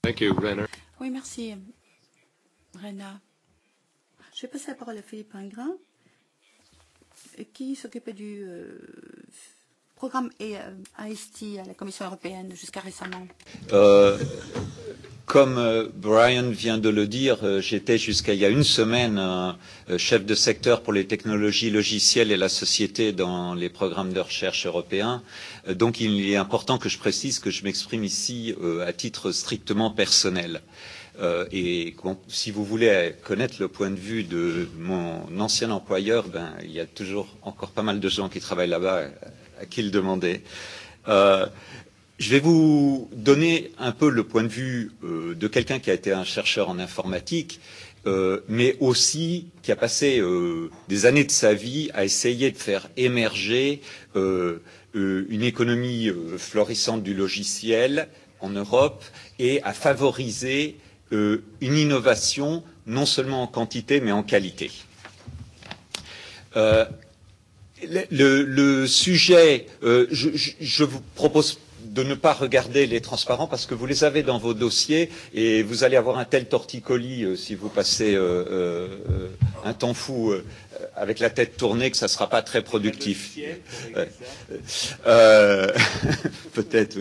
Thank you, Rainer. Oui, merci, Rena. Je vais passer la parole à Philippe Ingrin, qui s'occupait du programme AST à la Commission européenne jusqu'à récemment. Comme Brian vient de le dire, j'étais jusqu'à il y a une semaine chef de secteur pour les technologies logicielles et la société dans les programmes de recherche européens. Donc il est important que je précise que je m'exprime ici à titre strictement personnel. Et si vous voulez connaître le point de vue de mon ancien employeur, il y a toujours encore pas mal de gens qui travaillent là-bas à qui le demander. Je vais vous donner un peu le point de vue de quelqu'un qui a été un chercheur en informatique, mais aussi qui a passé des années de sa vie à essayer de faire émerger une économie florissante du logiciel en Europe et à favoriser une innovation non seulement en quantité mais en qualité. Le sujet, je vous propose de ne pas regarder les transparents parce que vous les avez dans vos dossiers et vous allez avoir un tel torticolis si vous passez un temps fou avec la tête tournée que ça ne sera pas très productif. Peut-être,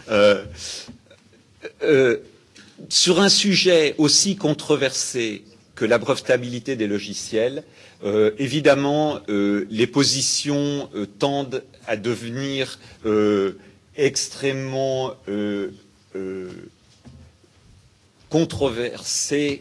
oui. Sur un sujet aussi controversé que la brevetabilité des logiciels, évidemment, les positions tendent à devenir extrêmement controversées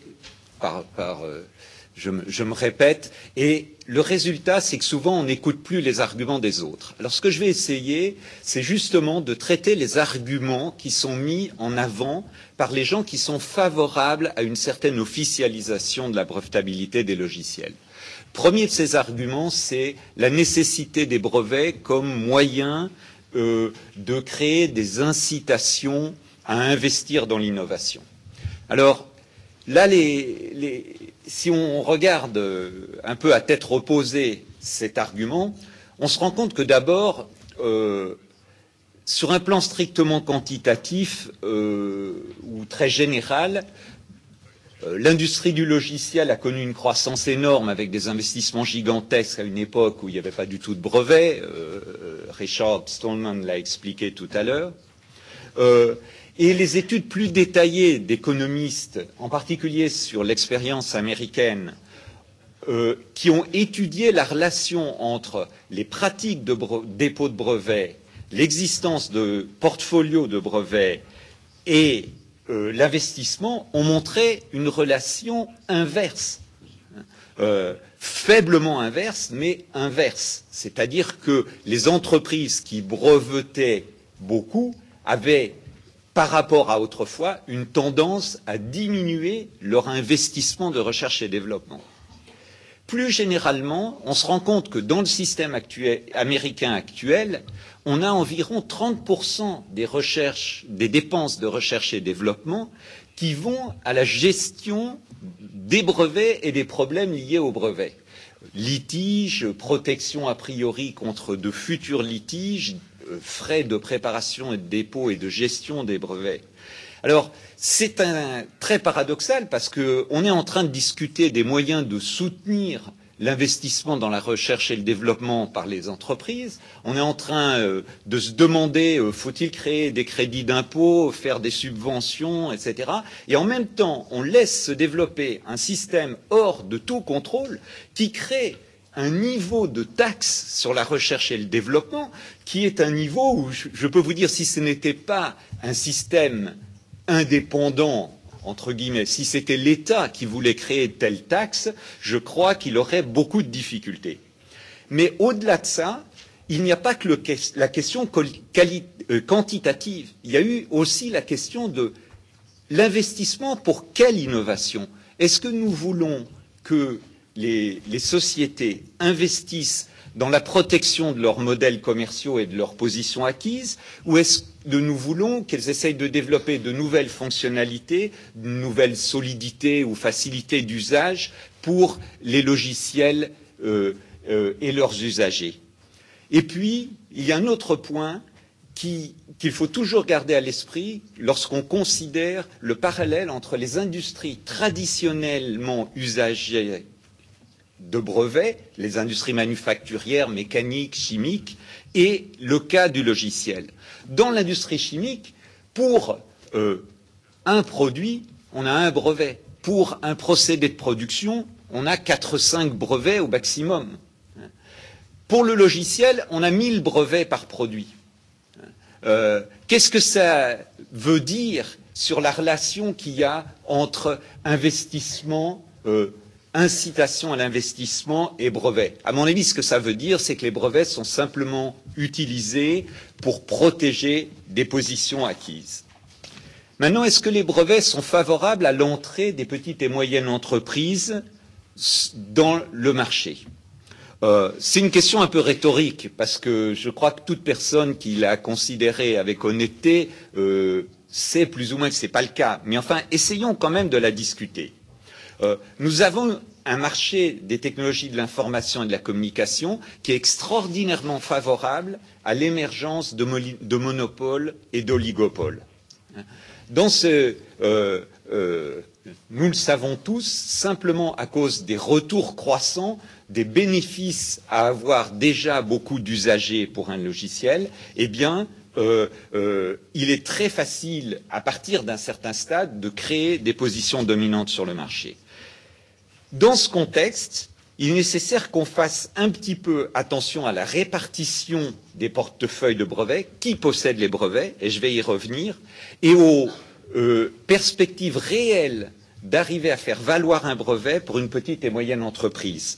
je me répète, et le résultat, c'est que souvent, on n'écoute plus les arguments des autres. Alors, ce que je vais essayer, c'est justement de traiter les arguments qui sont mis en avant par les gens qui sont favorables à une certaine officialisation de la brevetabilité des logiciels. Premier de ces arguments, c'est la nécessité des brevets comme moyen de créer des incitations à investir dans l'innovation. Alors, là, si on regarde un peu à tête reposée cet argument, on se rend compte que d'abord, sur un plan strictement quantitatif ou très général, l'industrie du logiciel a connu une croissance énorme avec des investissements gigantesques à une époque où il n'y avait pas du tout de brevets. Richard Stallman l'a expliqué tout à l'heure. Et les études plus détaillées d'économistes, en particulier sur l'expérience américaine, qui ont étudié la relation entre les pratiques de dépôt de brevets, l'existence de portfolios de brevets et l'investissement, ont montré une relation inverse. Faiblement inverse, mais inverse. C'est-à-dire que les entreprises qui brevetaient beaucoup avaient, par rapport à autrefois, une tendance à diminuer leur investissement de recherche et développement. Plus généralement, on se rend compte que dans le système américain actuel, on a environ 30% des dépenses de recherche et développement qui vont à la gestion des brevets et des problèmes liés aux brevets. Litiges, protection a priori contre de futurs litiges, frais de préparation et de dépôt et de gestion des brevets. Alors, c'est très paradoxal parce qu'on est en train de discuter des moyens de soutenir l'investissement dans la recherche et le développement par les entreprises. On est en train de se demander faut-il créer des crédits d'impôt, faire des subventions, etc. Et en même temps, on laisse se développer un système hors de tout contrôle qui crée un niveau de taxe sur la recherche et le développement qui est un niveau où je peux vous dire si ce n'était pas un système indépendant, entre guillemets, si c'était l'État qui voulait créer telle taxe, je crois qu'il aurait beaucoup de difficultés. Mais au-delà de ça, il n'y a pas que la question quantitative. Il y a eu aussi la question de l'investissement pour quelle innovation? Est-ce que nous voulons que les sociétés investissent dans la protection de leurs modèles commerciaux et de leurs positions acquises, ou est-ce que nous voulons qu'elles essayent de développer de nouvelles fonctionnalités, de nouvelles solidités ou facilités d'usage pour les logiciels et leurs usagers? Et puis, il y a un autre point qu'il faut toujours garder à l'esprit lorsqu'on considère le parallèle entre les industries traditionnellement usagées de brevets, les industries manufacturières, mécaniques, chimiques, et le cas du logiciel. Dans l'industrie chimique, pour un produit, on a un brevet. Pour un procédé de production, on a 4-5 brevets au maximum. Pour le logiciel, on a 1000 brevets par produit. Qu'est-ce que ça veut dire sur la relation qu'il y a entre investissement, incitation à l'investissement et brevet? À mon avis, ce que ça veut dire, c'est que les brevets sont simplement utilisés pour protéger des positions acquises. Maintenant, est-ce que les brevets sont favorables à l'entrée des petites et moyennes entreprises dans le marché? C'est une question un peu rhétorique, parce que je crois que toute personne qui l'a considérée avec honnêteté sait plus ou moins que ce n'est pas le cas. Mais enfin, essayons quand même de la discuter. Nous avons un marché des technologies de l'information et de la communication qui est extraordinairement favorable à l'émergence de monopoles et d'oligopoles. Dans ce, nous le savons tous, simplement à cause des retours croissants, des bénéfices à avoir déjà beaucoup d'usagers pour un logiciel, eh bien, il est très facile, à partir d'un certain stade, de créer des positions dominantes sur le marché. Dans ce contexte, il est nécessaire qu'on fasse un petit peu attention à la répartition des portefeuilles de brevets, qui possède les brevets, et je vais y revenir, et aux perspectives réelles d'arriver à faire valoir un brevet pour une petite et moyenne entreprise.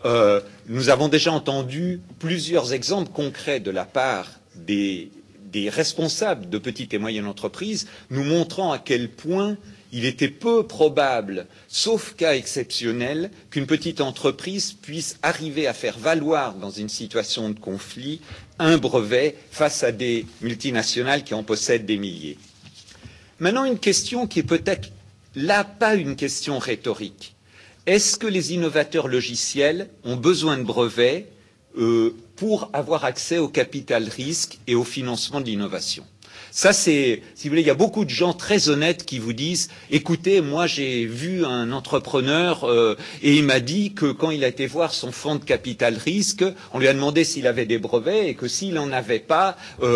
Nous avons déjà entendu plusieurs exemples concrets de la part des responsables de petites et moyennes entreprises, nous montrant à quel point il était peu probable, sauf cas exceptionnel, qu'une petite entreprise puisse arriver à faire valoir dans une situation de conflit un brevet face à des multinationales qui en possèdent des milliers. Maintenant, une question qui est peut-être là pas une question rhétorique. Est-ce que les innovateurs logiciels ont besoin de brevets pour avoir accès au capital risque et au financement de l'innovation? Ça, c'est, si vous voulez, il y a beaucoup de gens très honnêtes qui vous disent « Écoutez, moi j'ai vu un entrepreneur et il m'a dit que quand il a été voir son fonds de capital risque, on lui a demandé s'il avait des brevets et que s'il n'en avait pas,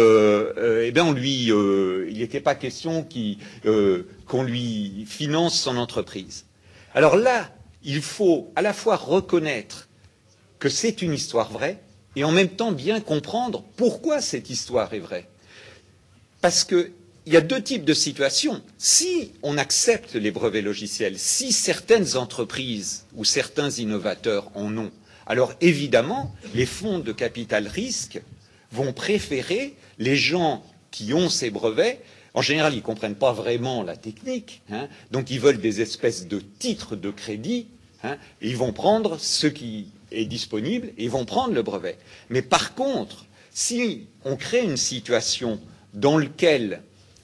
eh bien il n'était pas question qu'on lui finance son entreprise. » Alors là, il faut à la fois reconnaître que c'est une histoire vraie et en même temps bien comprendre pourquoi cette histoire est vraie. Parce qu'il y a deux types de situations. Si on accepte les brevets logiciels, si certaines entreprises ou certains innovateurs en ont, alors évidemment, les fonds de capital risque vont préférer les gens qui ont ces brevets. En général, ils ne comprennent pas vraiment la technique, donc ils veulent des espèces de titres de crédit, et ils vont prendre ce qui est disponible et ils vont prendre le brevet. Mais par contre, si on crée une situation dans laquelle,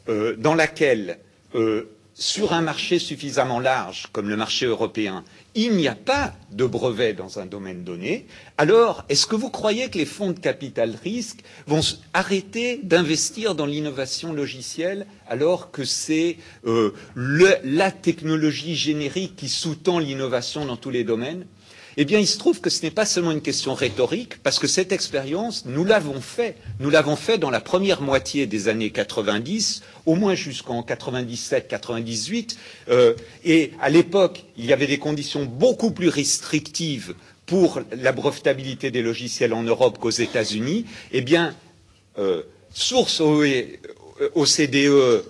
sur un marché suffisamment large, comme le marché européen, il n'y a pas de brevet dans un domaine donné, alors est-ce que vous croyez que les fonds de capital risque vont arrêter d'investir dans l'innovation logicielle alors que c'est la technologie générique qui sous-tend l'innovation dans tous les domaines? Eh bien, il se trouve que ce n'est pas seulement une question rhétorique, parce que cette expérience, nous l'avons fait dans la première moitié des années 90, au moins jusqu'en 97-98, et à l'époque, il y avait des conditions beaucoup plus restrictives pour la brevetabilité des logiciels en Europe qu'aux États-Unis. Eh bien, source OCDE,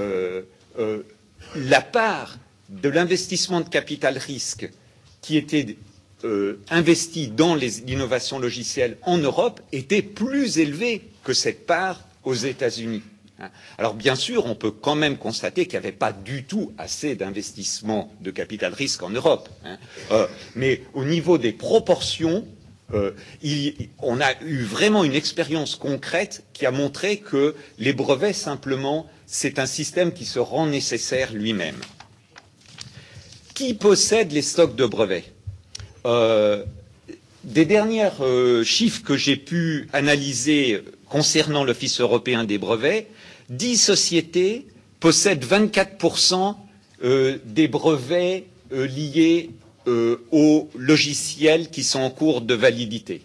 la part de l'investissement de capital risque qui était investi dans l'innovation logicielle en Europe était plus élevé que cette part aux États-Unis. Alors bien sûr, on peut quand même constater qu'il n'y avait pas du tout assez d'investissement de capital risque en Europe. Mais au niveau des proportions, on a eu vraiment une expérience concrète qui a montré que les brevets, simplement, c'est un système qui se rend nécessaire lui-même. Qui possède les stocks de brevets? des derniers chiffres que j'ai pu analyser concernant l'Office européen des brevets, 10 sociétés possèdent 24% des brevets liés aux logiciels qui sont en cours de validité.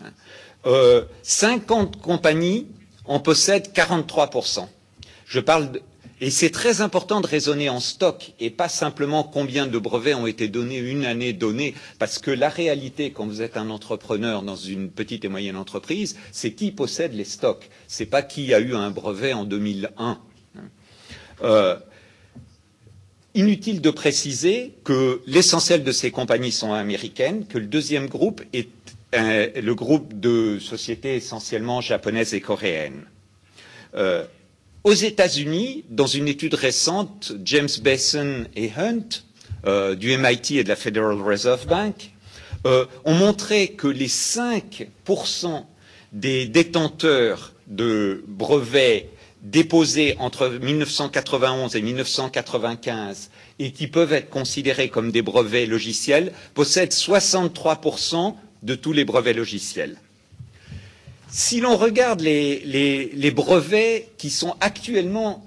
50 compagnies en possèdent 43%. Je parle de, et c'est très important de raisonner en stock et pas simplement combien de brevets ont été donnés une année donnée, parce que la réalité, quand vous êtes un entrepreneur dans une petite et moyenne entreprise, c'est qui possède les stocks, c'est pas qui a eu un brevet en 2001. Inutile de préciser que l'essentiel de ces compagnies sont américaines, que le deuxième groupe est le groupe de sociétés essentiellement japonaises et coréennes. Aux États-Unis, dans une étude récente, James Bason et Hunt, du MIT et de la Federal Reserve Bank, ont montré que les 5% des détenteurs de brevets déposés entre 1991 et 1995 et qui peuvent être considérés comme des brevets logiciels possèdent 63% de tous les brevets logiciels. Si l'on regarde les brevets qui sont actuellement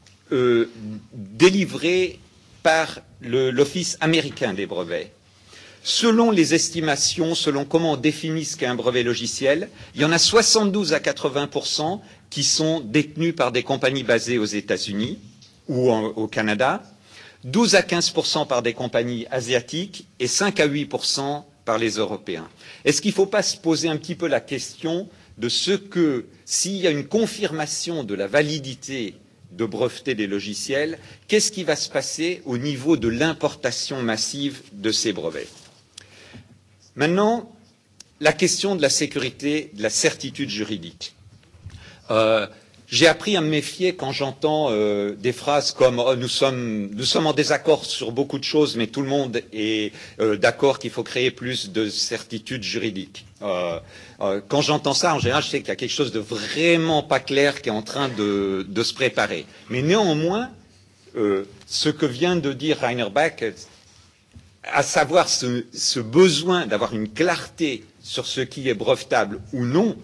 délivrés par l'Office américain des brevets, selon les estimations, selon comment on définit ce qu'est un brevet logiciel, il y en a 72 à 80% qui sont détenus par des compagnies basées aux États-Unis ou au Canada, 12 à 15% par des compagnies asiatiques et 5 à 8% par les Européens. Est-ce qu'il ne faut pas se poser un petit peu la question de ce que, s'il y a une confirmation de la validité de breveter des logiciels, qu'est-ce qui va se passer au niveau de l'importation massive de ces brevets? Maintenant, la question de la sécurité, de la certitude juridique. J'ai appris à me méfier quand j'entends des phrases comme oh, nous sommes en désaccord sur beaucoup de choses, mais tout le monde est d'accord qu'il faut créer plus de certitude juridique. Quand j'entends ça, en général, je sais qu'il y a quelque chose de vraiment pas clair qui est en train de se préparer. Mais néanmoins, ce que vient de dire Rainer Bach, à savoir ce besoin d'avoir une clarté sur ce qui est brevetable ou non,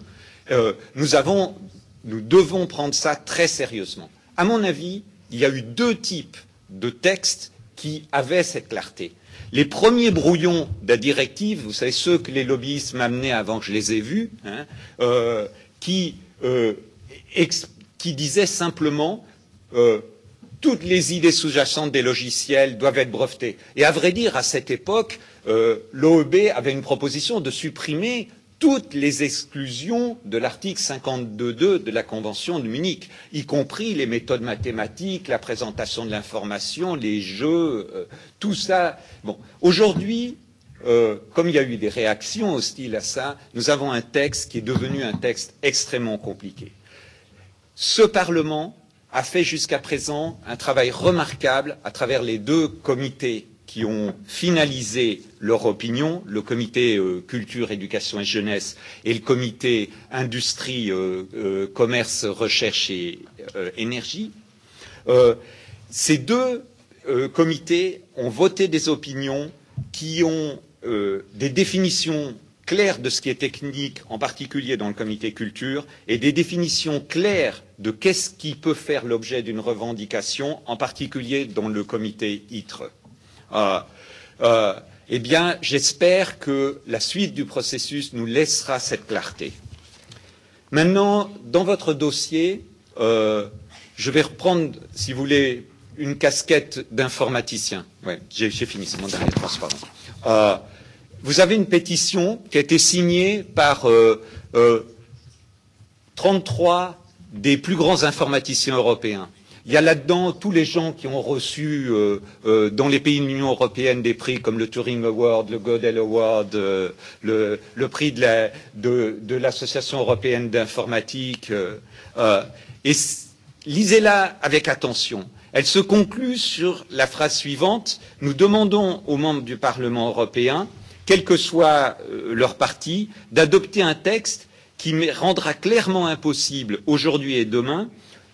nous devons prendre ça très sérieusement. À mon avis, il y a eu deux types de textes qui avaient cette clarté. Les premiers brouillons de la directive, vous savez, ceux que les lobbyistes m'amenaient avant que je les ai vus, qui disaient simplement toutes les idées sous-jacentes des logiciels doivent être brevetées. Et à vrai dire, à cette époque, l'OEB avait une proposition de supprimer toutes les exclusions de l'article 52.2 de la Convention de Munich, y compris les méthodes mathématiques, la présentation de l'information, les jeux, tout ça. Bon, aujourd'hui, comme il y a eu des réactions hostiles à ça, nous avons un texte qui est devenu un texte extrêmement compliqué. Ce Parlement a fait jusqu'à présent un travail remarquable à travers les deux comités qui ont finalisé leur opinion, le comité culture, éducation et jeunesse et le comité industrie, commerce, recherche et énergie. Ces deux comités ont voté des opinions qui ont des définitions claires de ce qui est technique, en particulier dans le comité culture, et des définitions claires de qu'est-ce qui peut faire l'objet d'une revendication, en particulier dans le comité ITRE. Eh bien, j'espère que la suite du processus nous laissera cette clarté. Maintenant, dans votre dossier, je vais reprendre, si vous voulez, une casquette d'informaticien. Ouais, j'ai fini, c'est mon dernier transparent. Vous avez une pétition qui a été signée par 33 des plus grands informaticiens européens. Il y a là-dedans tous les gens qui ont reçu dans les pays de l'Union européenne des prix comme le Turing Award, le Gödel Award, le prix de l'Association européenne d'informatique. Et lisez-la avec attention. Elle se conclut sur la phrase suivante. Nous demandons aux membres du Parlement européen, quel que soit leur parti, d'adopter un texte qui rendra clairement impossible aujourd'hui et demain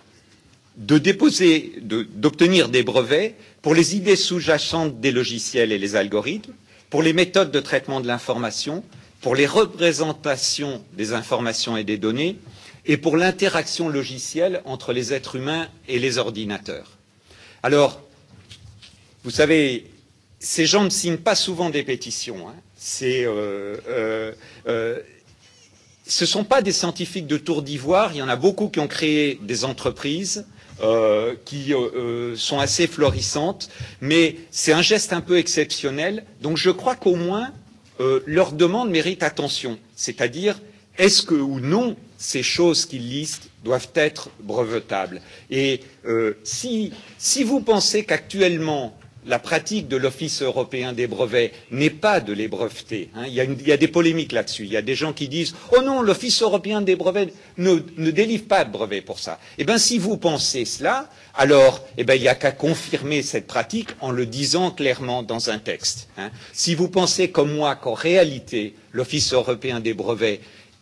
d'obtenir des brevets pour les idées sous-jacentes des logiciels et les algorithmes, pour les méthodes de traitement de l'information, pour les représentations des informations et des données et pour l'interaction logicielle entre les êtres humains et les ordinateurs. Alors, vous savez, ces gens ne signent pas souvent des pétitions. Hein. Ce ne sont pas des scientifiques de tour d'ivoire. Il y en a beaucoup qui ont créé des entreprises qui sont assez florissantes, mais c'est un geste un peu exceptionnel. Donc je crois qu'au moins leur demande mérite attention. C'est-à-dire, est-ce que ou non ces choses qu'ils listent doivent être brevetables? Et si vous pensez qu'actuellement la pratique de l'Office européen des brevets n'est pas de les breveter. Hein. Il y a des polémiques là-dessus. Il y a des gens qui disent « Oh non, l'Office européen des brevets ne délivre pas de brevets pour ça. » Eh bien, si vous pensez cela, alors il n'y a qu'à confirmer cette pratique en le disant clairement dans un texte. Hein. Si vous pensez comme moi qu'en réalité, l'Office européen des brevets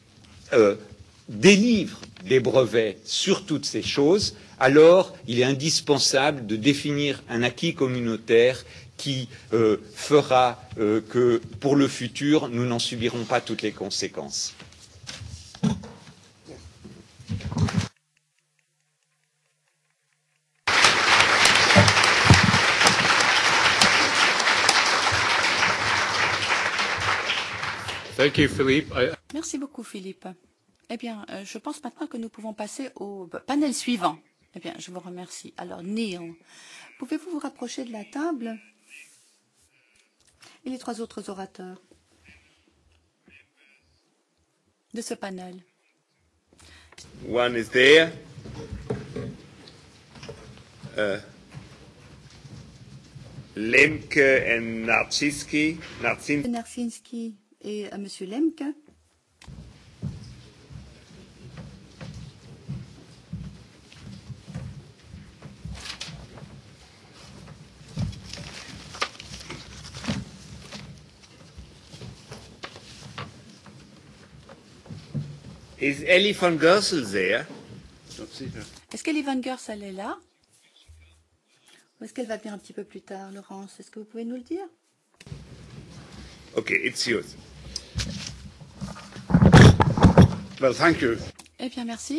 délivre des brevets sur toutes ces choses, alors il est indispensable de définir un acquis communautaire qui fera que, pour le futur, nous n'en subirons pas toutes les conséquences. Thank you, Philippe. Merci beaucoup, Philippe. Eh bien, je pense maintenant que nous pouvons passer au panel suivant. Eh bien, je vous remercie. Alors, Neil, pouvez-vous vous rapprocher de la table? Et les trois autres orateurs de ce panel. One is there. Lemke and Narcinski. Narcinski et Monsieur Lemke. Is Ellie van Gersel there? Est-ce qu'Ellie van Gersel est là? Ou est-ce qu'elle va venir un petit peu plus tard, Laurence? Est-ce que vous pouvez nous le dire? Okay, it's yours. Well, thank you. Eh bien, merci.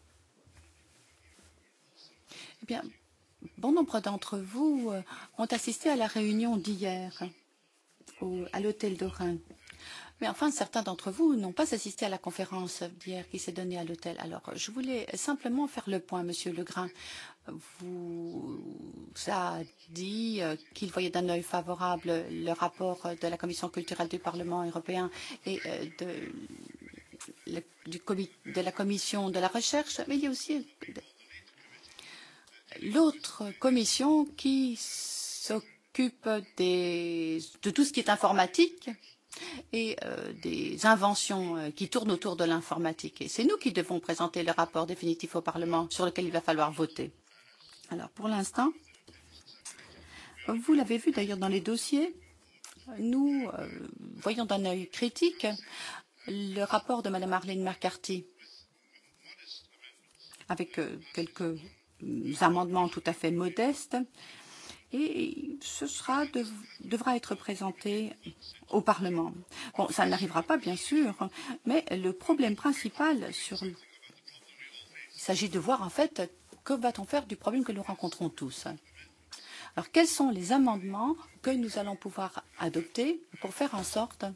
Eh bien, bon nombre d'entre vous ont assisté à la réunion d'hier à l'hôtel d'Orin. Mais enfin, certains d'entre vous n'ont pas assisté à la conférence d'hier qui s'est donnée à l'hôtel. Alors, je voulais simplement faire le point, Monsieur Legrain. Vous a dit qu'il voyait d'un œil favorable le rapport de la Commission culturelle du Parlement européen et de la Commission de la recherche, mais il y a aussi l'autre commission qui s'occupe de tout ce qui est informatique et des inventions qui tournent autour de l'informatique. Et c'est nous qui devons présenter le rapport définitif au Parlement sur lequel il va falloir voter. Alors, pour l'instant, vous l'avez vu d'ailleurs dans les dossiers, nous voyons d'un œil critique le rapport de Mme Arlene McCarthy avec quelques amendements tout à fait modestes. Et ce devra être présenté au Parlement. Bon, ça n'arrivera pas, bien sûr, mais le problème principal il s'agit de voir, en fait, que va-t-on faire du problème que nous rencontrons tous. Alors, quels sont les amendements que nous allons pouvoir adopter pour faire en sorte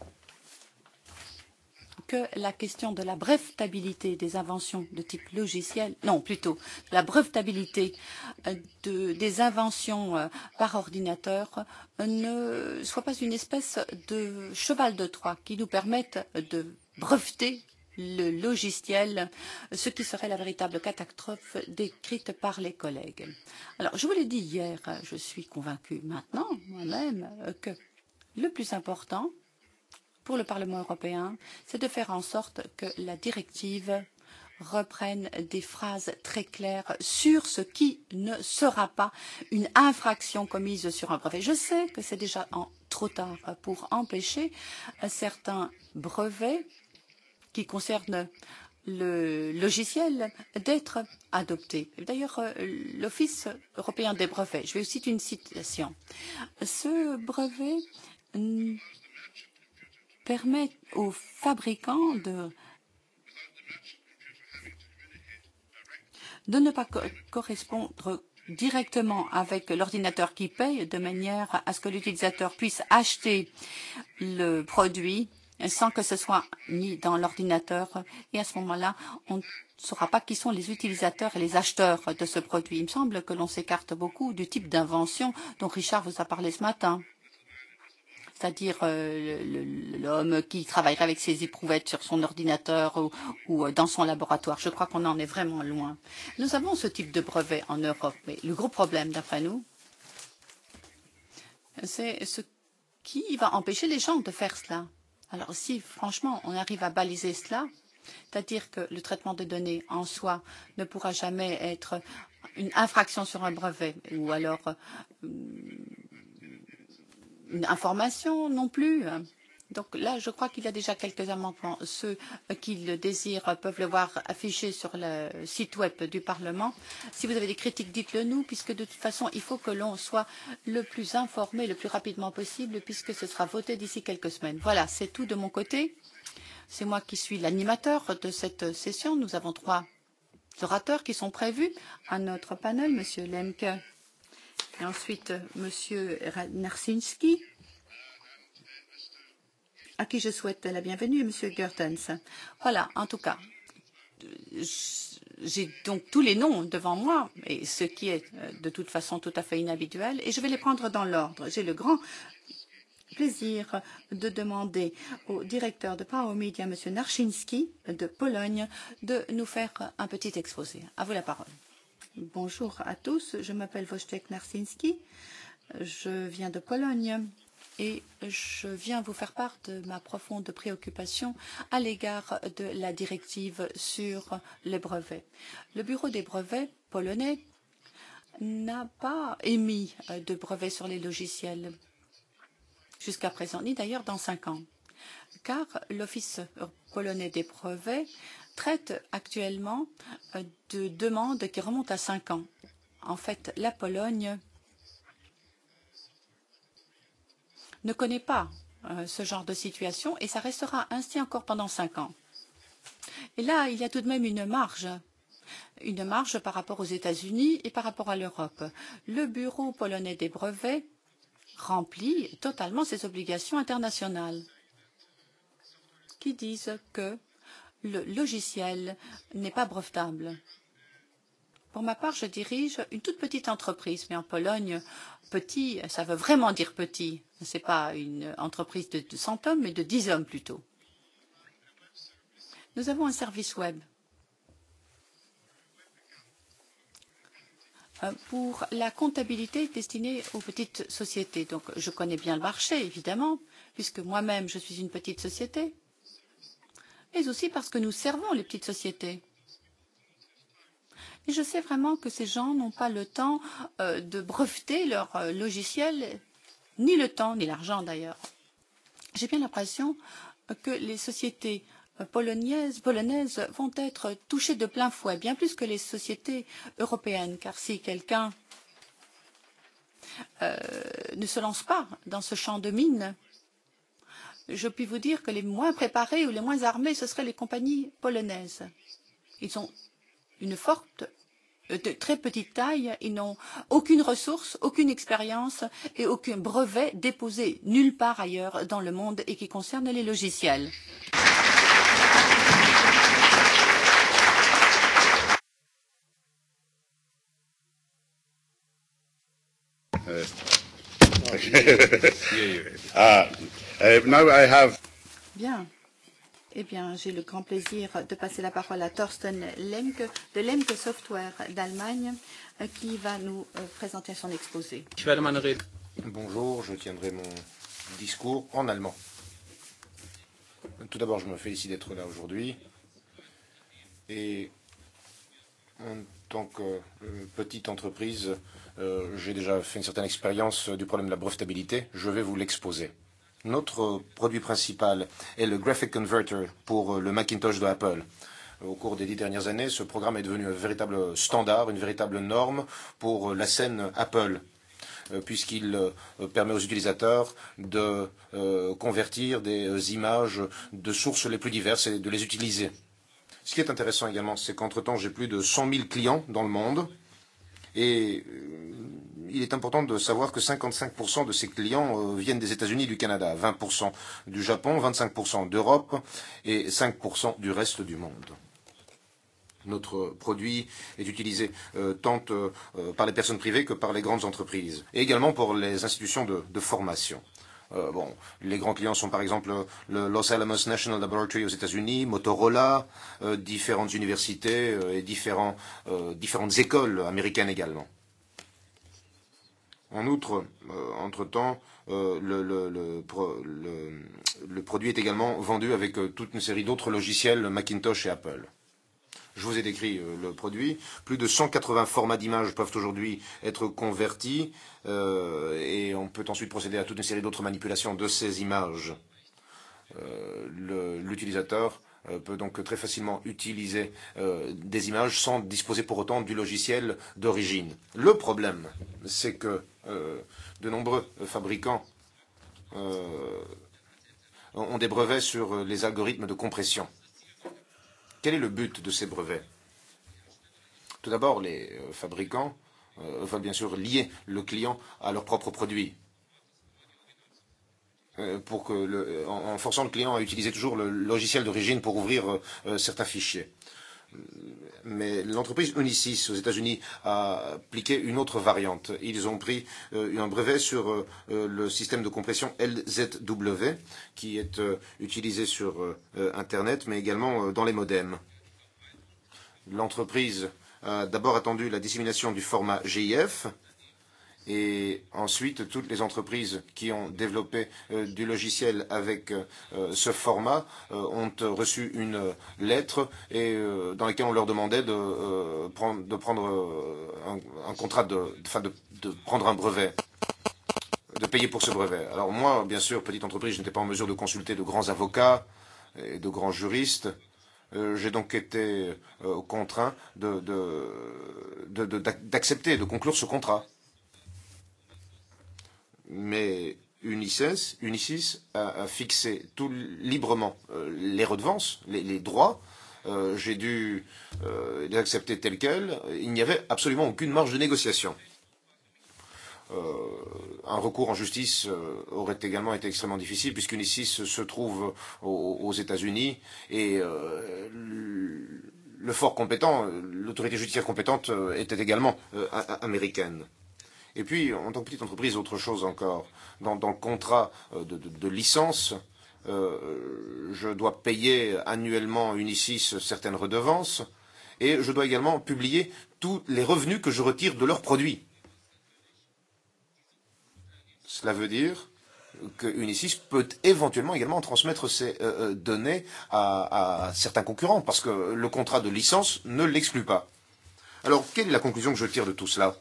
que la question de la brevetabilité des inventions de type logiciel, non, plutôt la brevetabilité des inventions par ordinateur ne soit pas une espèce de cheval de Troie qui nous permette de breveter le logiciel, ce qui serait la véritable catastrophe décrite par les collègues. Alors, je vous l'ai dit hier, je suis convaincue maintenant, moi-même, que le plus important pour le Parlement européen, c'est de faire en sorte que la directive reprenne des phrases très claires sur ce qui ne sera pas une infraction commise sur un brevet. Je sais que c'est déjà trop tard pour empêcher certains brevets qui concernent le logiciel d'être adoptés. D'ailleurs, l'Office européen des brevets, je vais vous citer une citation. Ce brevet permet aux fabricants de ne pas correspondre directement avec l'ordinateur qui paye, de manière à ce que l'utilisateur puisse acheter le produit sans que ce soit mis dans l'ordinateur. Et à ce moment-là, on ne saura pas qui sont les utilisateurs et les acheteurs de ce produit. Il me semble que l'on s'écarte beaucoup du type d'invention dont Richard vous a parlé ce matin. C'est-à-dire l'homme qui travaillerait avec ses éprouvettes sur son ordinateur ou dans son laboratoire. Je crois qu'on en est vraiment loin. Nous avons ce type de brevet en Europe, mais le gros problème, d'après nous, c'est ce qui va empêcher les gens de faire cela. Alors si, franchement, on arrive à baliser cela, c'est-à-dire que le traitement de données en soi ne pourra jamais être une infraction sur un brevet, ou alors une information non plus. Donc là, je crois qu'il y a déjà quelques amendements. Ceux qui le désirent peuvent le voir affiché sur le site web du Parlement. Si vous avez des critiques, dites-le nous, puisque de toute façon, il faut que l'on soit le plus informé, le plus rapidement possible, puisque ce sera voté d'ici quelques semaines. Voilà, c'est tout de mon côté. C'est moi qui suis l'animateur de cette session. Nous avons 3 orateurs qui sont prévus à notre panel, M. Lemke, et ensuite M. Narsinski, à qui je souhaite la bienvenue, et M. Gertens. Voilà, en tout cas, j'ai donc tous les noms devant moi, et ce qui est de toute façon tout à fait inhabituel, et je vais les prendre dans l'ordre. J'ai le grand plaisir de demander au directeur de Power Media, M. Narsinski, de Pologne, de nous faire un petit exposé. À vous la parole. Bonjour à tous, je m'appelle Wojciech Narsinski, je viens de Pologne. Et je viens vous faire part de ma profonde préoccupation à l'égard de la directive sur les brevets. Le bureau des brevets polonais n'a pas émis de brevets sur les logiciels jusqu'à présent, ni d'ailleurs dans 5 ans, car l'Office polonais des brevets traite actuellement de demandes qui remontent à 5 ans. En fait, la Pologne ne connaît pas ce genre de situation et ça restera ainsi encore pendant 5 ans. Et là, il y a tout de même une marge par rapport aux États-Unis et par rapport à l'Europe. Le bureau polonais des brevets remplit totalement ses obligations internationales qui disent que le logiciel n'est pas brevetable. Pour ma part, je dirige une toute petite entreprise, mais en Pologne, petit, ça veut vraiment dire petit. Ce n'est pas une entreprise de 100 hommes, mais de 10 hommes plutôt. Nous avons un service web pour la comptabilité destinée aux petites sociétés. Donc, je connais bien le marché, évidemment, puisque moi-même, je suis une petite société, mais aussi parce que nous servons les petites sociétés. Et je sais vraiment que ces gens n'ont pas le temps de breveter leur logiciel, ni le temps, ni l'argent d'ailleurs. J'ai bien l'impression que les sociétés polonaises vont être touchées de plein fouet, bien plus que les sociétés européennes, car si quelqu'un ne se lance pas dans ce champ de mine, je puis vous dire que les moins préparés ou les moins armés, ce seraient les compagnies polonaises. Ils ont une forte, de très petite taille, ils n'ont aucune ressource, aucune expérience et aucun brevet déposé nulle part ailleurs dans le monde et qui concerne les logiciels. Now I have... Bien. Eh bien, j'ai le grand plaisir de passer la parole à Thorsten Lemke de Lemke Software d'Allemagne, qui va nous présenter son exposé. Bonjour, je tiendrai mon discours en allemand. Tout d'abord, je me félicite d'être là aujourd'hui. Et en tant que petite entreprise, j'ai déjà fait une certaine expérience du problème de la brevetabilité. Je vais vous l'exposer. Notre produit principal est le Graphic Converter pour le Macintosh de Apple. Au cours des 10 dernières années, ce programme est devenu un véritable standard, une véritable norme pour la scène Apple. puisqu'il permet aux utilisateurs de convertir des images de sources les plus diverses et de les utiliser. Ce qui est intéressant également, c'est qu'entre-temps, j'ai plus de 100 000 clients dans le monde et il est important de savoir que 55% de ces clients viennent des États-Unis et du Canada, 20% du Japon, 25% d'Europe et 5% du reste du monde. Notre produit est utilisé tant par les personnes privées que par les grandes entreprises et également pour les institutions de formation. Les grands clients sont par exemple le Los Alamos National Laboratory aux États-Unis, Motorola, différentes universités et différentes écoles américaines également. En outre, entre-temps, le produit est également vendu avec toute une série d'autres logiciels Macintosh et Apple. Je vous ai décrit le produit. Plus de 180 formats d'images peuvent aujourd'hui être convertis et on peut ensuite procéder à toute une série d'autres manipulations de ces images. L'utilisateur peut donc très facilement utiliser des images sans disposer pour autant du logiciel d'origine. Le problème, c'est que de nombreux fabricants ont des brevets sur les algorithmes de compression. Quel est le but de ces brevets? Tout d'abord, les fabricants veulent bien sûr lier le client à leur propre produit. En forçant le client à utiliser toujours le logiciel d'origine pour ouvrir certains fichiers. Mais l'entreprise Unisys aux États-Unis a appliqué une autre variante. Ils ont pris un brevet sur le système de compression LZW qui est utilisé sur Internet, mais également dans les modems. L'entreprise a d'abord attendu la dissémination du format GIF et ensuite toutes les entreprises qui ont développé du logiciel avec ce format ont reçu une lettre et dans laquelle on leur demandait de prendre un contrat, de prendre un brevet, de payer pour ce brevet. Alors moi, bien sûr, petite entreprise, je n'étais pas en mesure de consulter de grands avocats et de grands juristes. J'ai donc été contraint d'accepter, de conclure ce contrat. Mais Unisys a fixé tout librement les redevances, les droits. J'ai dû les accepter tels quels. Il n'y avait absolument aucune marge de négociation. Un recours en justice aurait également été extrêmement difficile puisqu'Unisys se trouve aux États-Unis et le fort compétent, l'autorité judiciaire compétente était également américaine. Et puis, en tant que petite entreprise, autre chose encore. Dans le contrat de licence, je dois payer annuellement Unisys certaines redevances et je dois également publier tous les revenus que je retire de leurs produits. Cela veut dire que Unisys peut éventuellement également transmettre ces données à certains concurrents parce que le contrat de licence ne l'exclut pas. Alors, quelle est la conclusion que je tire de tout cela?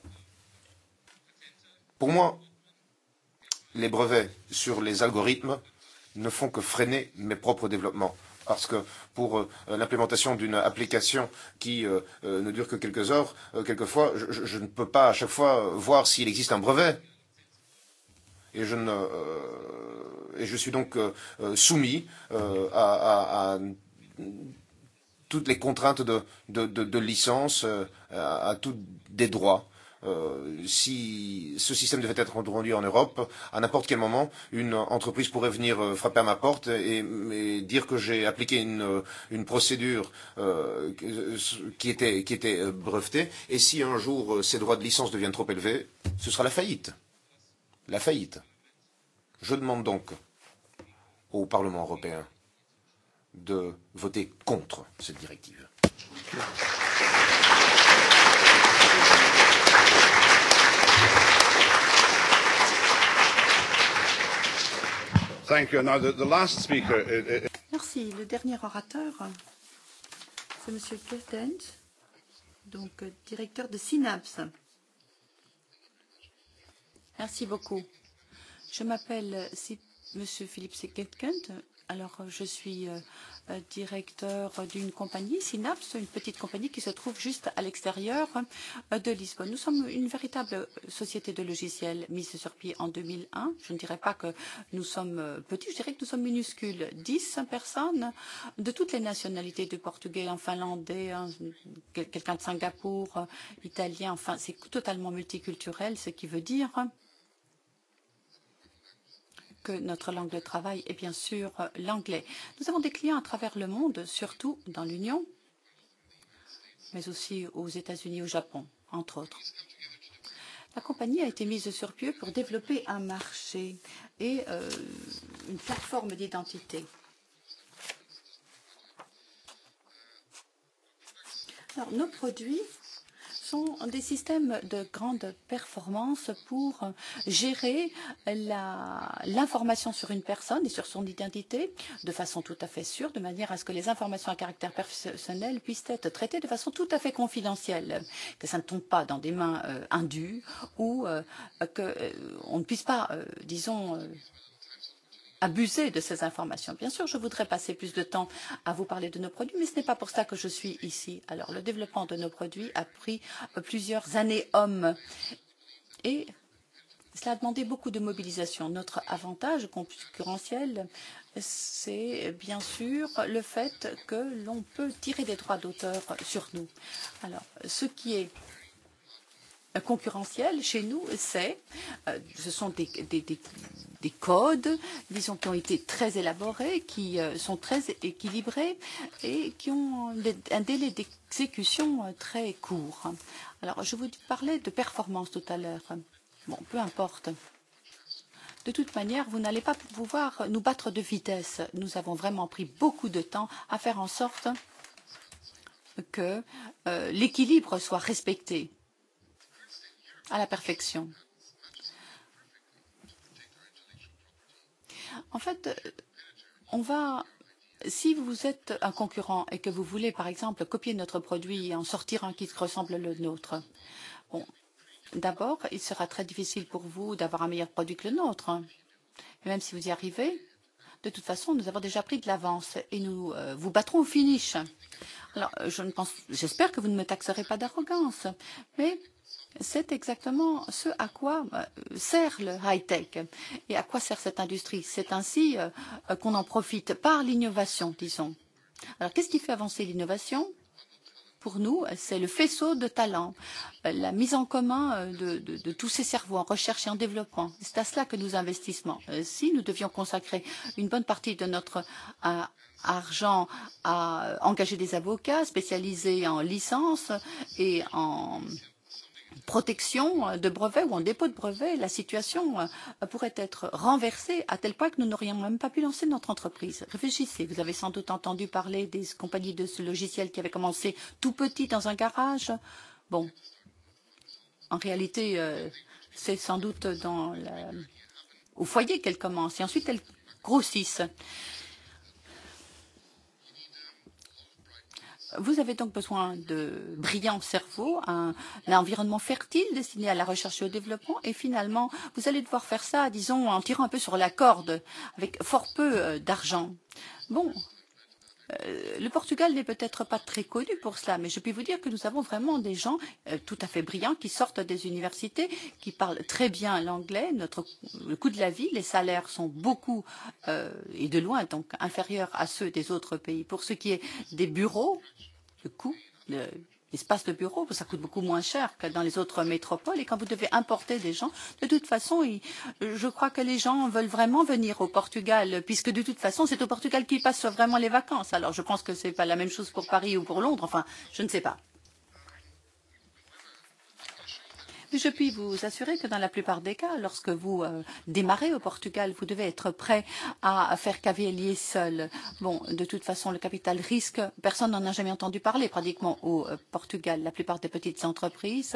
Pour moi, les brevets sur les algorithmes ne font que freiner mes propres développements. Parce que pour l'implémentation d'une application qui ne dure que quelques heures, quelquefois, je ne peux pas à chaque fois voir s'il existe un brevet. Et je suis donc soumis à toutes les contraintes de licence, à tous des droits. Si ce système devait être introduit en Europe, à n'importe quel moment, une entreprise pourrait venir frapper à ma porte et dire que j'ai appliqué une procédure qui était brevetée. Et si un jour ces droits de licence deviennent trop élevés, ce sera la faillite. La faillite. Je demande donc au Parlement européen de voter contre cette directive. Thank you. Now, the last speaker. Merci. Le dernier orateur, c'est M. Kertens, donc directeur de Synapse. Merci beaucoup. Je m'appelle M. Philippe Kertens. Alors, je suis directeur d'une compagnie, Synapse, une petite compagnie qui se trouve juste à l'extérieur de Lisbonne. Nous sommes une véritable société de logiciels mise sur pied en 2001. Je ne dirais pas que nous sommes petits, je dirais que nous sommes minuscules. 10 personnes de toutes les nationalités, du portugais, en finlandais, quelqu'un de Singapour, italien, enfin, c'est totalement multiculturel, ce qui veut dire que notre langue de travail est bien sûr l'anglais. Nous avons des clients à travers le monde, surtout dans l'Union, mais aussi aux États-Unis, au Japon, entre autres. La compagnie a été mise sur pied pour développer un marché et une plateforme d'identité. Alors, nos produits sont des systèmes de grande performance pour gérer l'information sur une personne et sur son identité de façon tout à fait sûre, de manière à ce que les informations à caractère personnel puissent être traitées de façon tout à fait confidentielle, que ça ne tombe pas dans des mains indues ou qu'on ne puisse pas, disons, abuser de ces informations. Bien sûr, je voudrais passer plus de temps à vous parler de nos produits, mais ce n'est pas pour ça que je suis ici. Alors, le développement de nos produits a pris plusieurs années-hommes et cela a demandé beaucoup de mobilisation. Notre avantage concurrentiel, c'est bien sûr le fait que l'on peut tirer des droits d'auteur sur nous. Alors, ce qui est concurrentiel chez nous, ce sont des codes, disons, qui ont été très élaborés, qui sont très équilibrés et qui ont un délai d'exécution très court. Alors, je vous parlais de performance tout à l'heure. Bon, peu importe. De toute manière, vous n'allez pas pouvoir nous battre de vitesse. Nous avons vraiment pris beaucoup de temps à faire en sorte que l'équilibre soit respecté à la perfection. En fait, si vous êtes un concurrent et que vous voulez, par exemple, copier notre produit et en sortir un qui ressemble au nôtre, bon, d'abord, il sera très difficile pour vous d'avoir un meilleur produit que le nôtre. Et même si vous y arrivez, de toute façon, nous avons déjà pris de l'avance et nous vous battrons au finish. Alors, j'espère que vous ne me taxerez pas d'arrogance, mais c'est exactement ce à quoi sert le high-tech et à quoi sert cette industrie. C'est ainsi qu'on en profite par l'innovation, disons. Alors, qu'est-ce qui fait avancer l'innovation? Pour nous, c'est le faisceau de talents, la mise en commun de tous ces cerveaux en recherche et en développement. C'est à cela que nous investissons. Si nous devions consacrer une bonne partie de notre argent à engager des avocats spécialisés en licence et en protection de brevets ou en dépôt de brevets, la situation pourrait être renversée à tel point que nous n'aurions même pas pu lancer notre entreprise. Réfléchissez, vous avez sans doute entendu parler des compagnies de ce logiciel qui avaient commencé tout petit dans un garage. Bon, en réalité, c'est sans doute au foyer qu'elles commencent et ensuite elles grossissent. Vous avez donc besoin de brillants cerveaux, un environnement fertile destiné à la recherche et au développement, et finalement, vous allez devoir faire ça, disons, en tirant un peu sur la corde, avec fort peu d'argent. Bon, le Portugal n'est peut-être pas très connu pour cela, mais je puis vous dire que nous avons vraiment des gens tout à fait brillants qui sortent des universités, qui parlent très bien l'anglais. Le coût de la vie, les salaires sont beaucoup et de loin donc inférieurs à ceux des autres pays. Pour ce qui est des bureaux, le coût, l'espace de bureau, ça coûte beaucoup moins cher que dans les autres métropoles. Et quand vous devez importer des gens, de toute façon, je crois que les gens veulent vraiment venir au Portugal, puisque de toute façon, c'est au Portugal qu'ils passent vraiment les vacances. Alors, je pense que ce n'est pas la même chose pour Paris ou pour Londres. Enfin, je ne sais pas. Mais je puis vous assurer que dans la plupart des cas, lorsque vous démarrez au Portugal, vous devez être prêt à faire cavalier seul. Bon, de toute façon, le capital risque, personne n'en a jamais entendu parler pratiquement au Portugal. La plupart des petites entreprises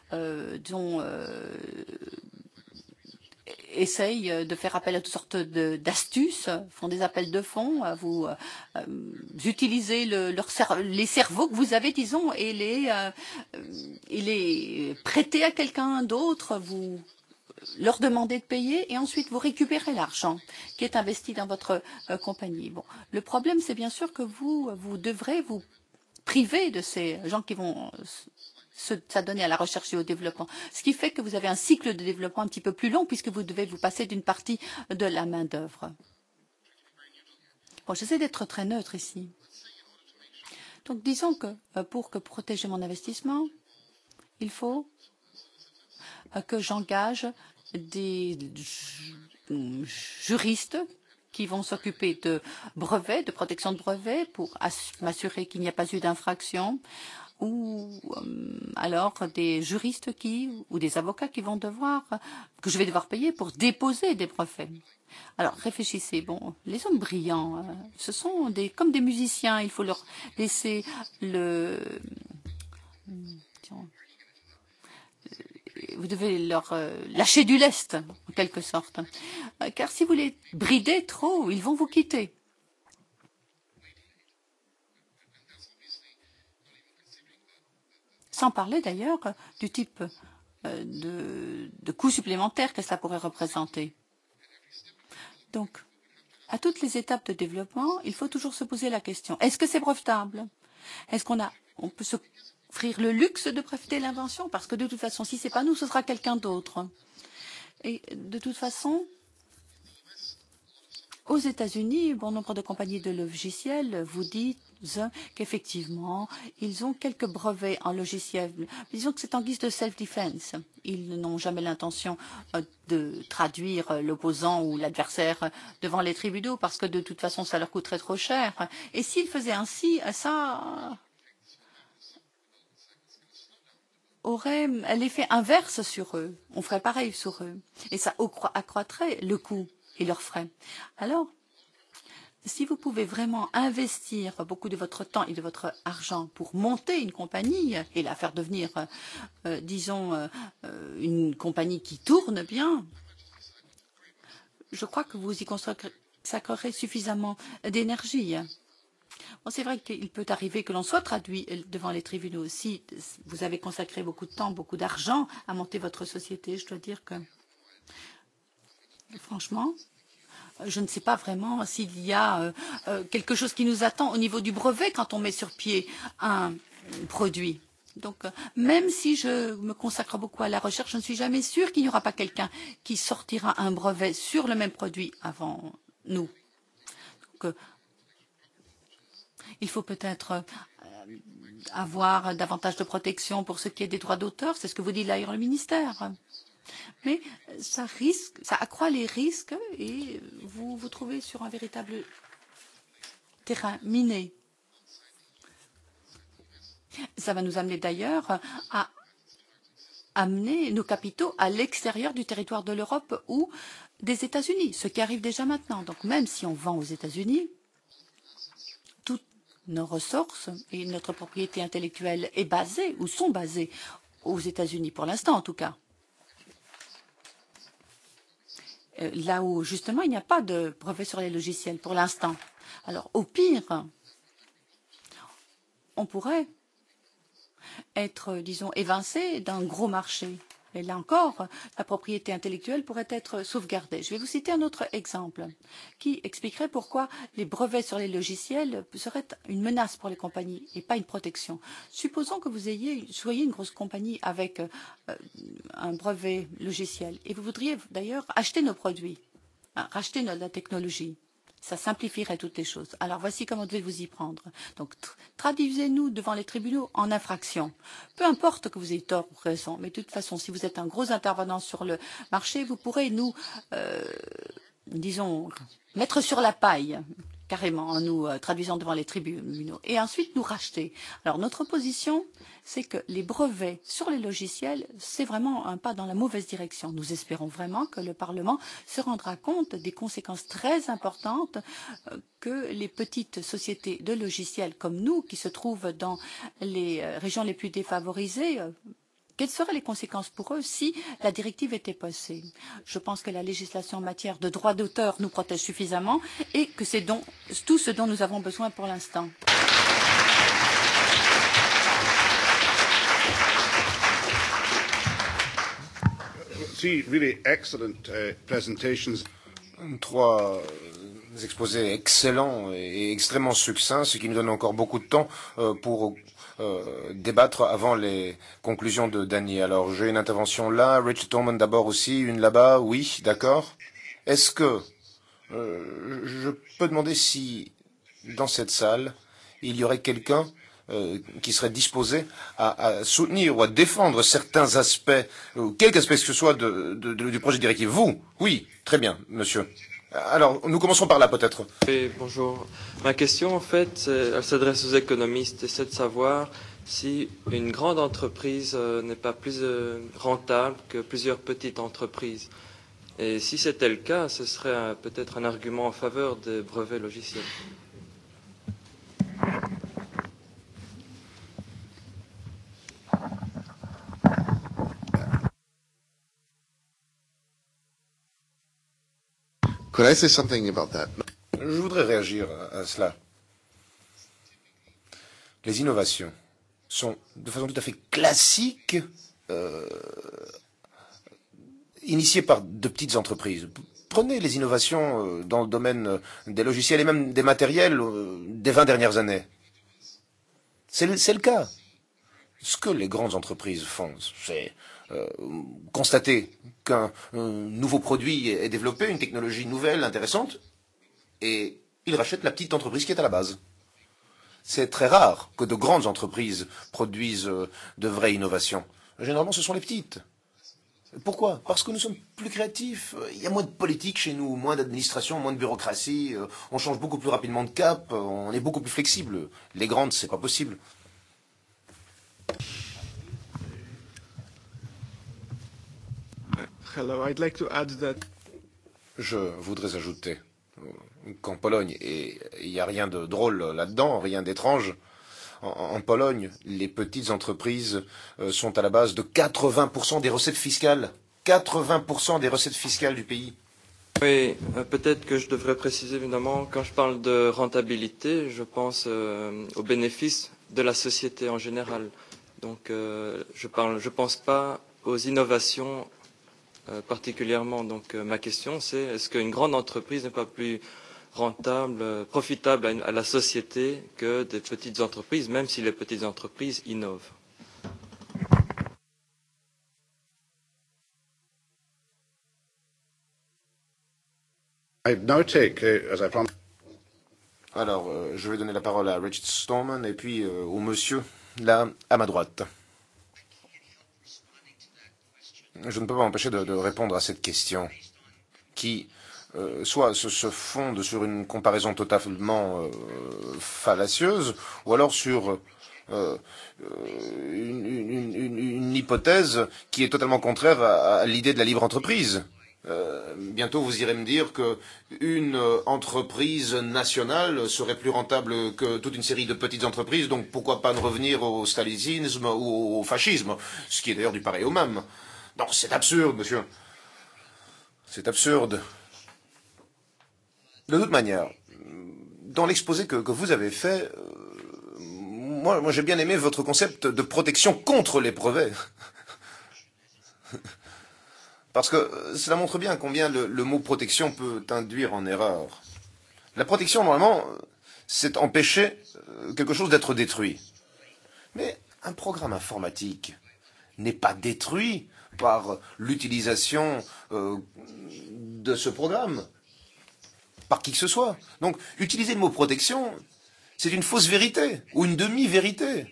essayent de faire appel à toutes sortes d'astuces, font des appels de fonds, vous utilisez les cerveaux que vous avez, disons, et les prêtez à quelqu'un d'autre, vous leur demander de payer et ensuite vous récupérez l'argent qui est investi dans votre compagnie. Bon, le problème, c'est bien sûr que vous devrez vous priver de ces gens qui vont s'adonner à la recherche et au développement. Ce qui fait que vous avez un cycle de développement un petit peu plus long puisque vous devez vous passer d'une partie de la main-d'œuvre. Bon, j'essaie d'être très neutre ici. Donc, disons que pour protéger mon investissement, il faut que j'engage des juristes qui vont s'occuper de brevets, de protection de brevets pour m'assurer qu'il n'y a pas eu d'infraction, ou alors des juristes ou des avocats que je vais devoir payer pour déposer des brevets. Alors réfléchissez, bon, les hommes brillants, ce sont comme des musiciens, il faut leur laisser vous devez leur lâcher du lest, en quelque sorte. Car si vous les bridez trop, ils vont vous quitter. Sans parler d'ailleurs du type de coûts supplémentaires que cela pourrait représenter. Donc, à toutes les étapes de développement, il faut toujours se poser la question, est-ce que c'est brevetable? Est-ce qu'on peut s'offrir le luxe de breveter l'invention? Parce que de toute façon, si ce n'est pas nous, ce sera quelqu'un d'autre. Et de toute façon, aux États-Unis, bon nombre de compagnies de logiciels vous disent qu'effectivement, ils ont quelques brevets en logiciel. Disons que c'est en guise de self-defense. Ils n'ont jamais l'intention de traduire l'opposant ou l'adversaire devant les tribunaux parce que de toute façon, ça leur coûterait trop cher. Et s'ils faisaient ainsi, ça aurait l'effet inverse sur eux. On ferait pareil sur eux. Et ça accroîtrait le coût et leurs frais. Alors, si vous pouvez vraiment investir beaucoup de votre temps et de votre argent pour monter une compagnie et la faire devenir, disons, une compagnie qui tourne bien, je crois que vous y consacrerez suffisamment d'énergie. Bon, c'est vrai qu'il peut arriver que l'on soit traduit devant les tribunaux. Si vous avez consacré beaucoup de temps, beaucoup d'argent à monter votre société, je dois dire que, franchement, je ne sais pas vraiment s'il y a quelque chose qui nous attend au niveau du brevet quand on met sur pied un produit. Donc, même si je me consacre beaucoup à la recherche, je ne suis jamais sûre qu'il n'y aura pas quelqu'un qui sortira un brevet sur le même produit avant nous. Donc, il faut peut-être avoir davantage de protection pour ce qui est des droits d'auteur. C'est ce que vous dit d'ailleurs le ministère. Mais ça accroît les risques et vous vous trouvez sur un véritable terrain miné. Ça va nous amener d'ailleurs à amener nos capitaux à l'extérieur du territoire de l'Europe ou des États-Unis, ce qui arrive déjà maintenant. Donc même si on vend aux États-Unis, toutes nos ressources et notre propriété intellectuelle est basée ou sont basées aux États-Unis, pour l'instant en tout cas. Là où, justement, il n'y a pas de brevet sur les logiciels pour l'instant. Alors, au pire, on pourrait être, disons, évincé d'un gros marché. Et là encore, la propriété intellectuelle pourrait être sauvegardée. Je vais vous citer un autre exemple qui expliquerait pourquoi les brevets sur les logiciels seraient une menace pour les compagnies et pas une protection. Supposons que vous soyez une grosse compagnie avec un brevet logiciel et vous voudriez d'ailleurs acheter nos produits, racheter la technologie. Ça simplifierait toutes les choses. Alors voici comment vous devez vous y prendre. Donc traduisez-nous devant les tribunaux en infraction. Peu importe que vous ayez tort ou raison, mais de toute façon, si vous êtes un gros intervenant sur le marché, vous pourrez nous, disons, mettre sur la paille, carrément, en nous traduisant devant les tribunaux, et ensuite nous racheter. Alors notre position, c'est que les brevets sur les logiciels, c'est vraiment un pas dans la mauvaise direction. Nous espérons vraiment que le Parlement se rendra compte des conséquences très importantes que les petites sociétés de logiciels comme nous, qui se trouvent dans les régions les plus défavorisées, quelles seraient les conséquences pour eux si la directive était passée? Je pense que la législation en matière de droit d'auteur nous protège suffisamment et que c'est tout ce dont nous avons besoin pour l'instant. three really excellent presentations. Trois exposés excellents et extrêmement succincts, ce qui nous donne encore beaucoup de temps pour débattre avant les conclusions de Danny. Alors, j'ai une intervention là, Richard Tolman d'abord aussi, une là-bas, oui, d'accord. Est-ce que je peux demander si, dans cette salle, il y aurait quelqu'un qui serait disposé à soutenir ou à défendre certains aspects, quelques aspects que ce soit du projet de directive. Vous? Oui, très bien, monsieur. Alors, nous commençons par là, peut-être. Oui, bonjour. Ma question, en fait, elle s'adresse aux économistes et c'est de savoir si une grande entreprise n'est pas plus rentable que plusieurs petites entreprises. Et si c'était le cas, ce serait peut-être un argument en faveur des brevets logiciels. Could I say something about that? Je voudrais réagir à cela. Les innovations sont de façon tout à fait classique initiées par de petites entreprises. Prenez les innovations dans le domaine des logiciels et même des matériels des 20 dernières années. C'est le cas. Ce que les grandes entreprises font, c'est constater qu'un nouveau produit est développé, une technologie nouvelle, intéressante, et ils rachètent la petite entreprise qui est à la base. C'est très rare que de grandes entreprises produisent de vraies innovations. Généralement, ce sont les petites. Pourquoi? Parce que nous sommes plus créatifs. Il y a moins de politique chez nous, moins d'administration, moins de bureaucratie. On change beaucoup plus rapidement de cap. On est beaucoup plus flexible. Les grandes, c'est pas possible. Hello, I'd like to add that. Je voudrais ajouter qu'en Pologne, et il n'y a rien de drôle là-dedans, rien d'étrange, en Pologne, les petites entreprises sont à la base de 80% des recettes fiscales. 80% des recettes fiscales du pays. Oui, peut-être que je devrais préciser évidemment, quand je parle de rentabilité, je pense aux bénéfices de la société en général. Donc je pense pas aux innovations particulièrement. Donc ma question c'est, est-ce qu'une grande entreprise n'est pas plus rentable, profitable à la société que des petites entreprises, même si les petites entreprises innovent? Alors, je vais donner la parole à Richard Stallman et puis au monsieur, là, à ma droite. Je ne peux pas m'empêcher de répondre à cette question qui, soit se fonde sur une comparaison totalement fallacieuse, ou alors sur une hypothèse qui est totalement contraire à l'idée de la libre entreprise. Bientôt, vous irez me dire qu'une entreprise nationale serait plus rentable que toute une série de petites entreprises, donc pourquoi pas ne revenir au stalinisme ou au fascisme, ce qui est d'ailleurs du pareil au même. Non, c'est absurde, monsieur. C'est absurde. De toute manière, dans l'exposé que vous avez fait, moi j'ai bien aimé votre concept de protection contre les brevets. Parce que cela montre bien combien le mot protection peut induire en erreur. La protection, normalement, c'est empêcher quelque chose d'être détruit. Mais un programme informatique n'est pas détruit par l'utilisation de ce programme, par qui que ce soit. Donc, utiliser le mot protection, c'est une fausse vérité, ou une demi-vérité.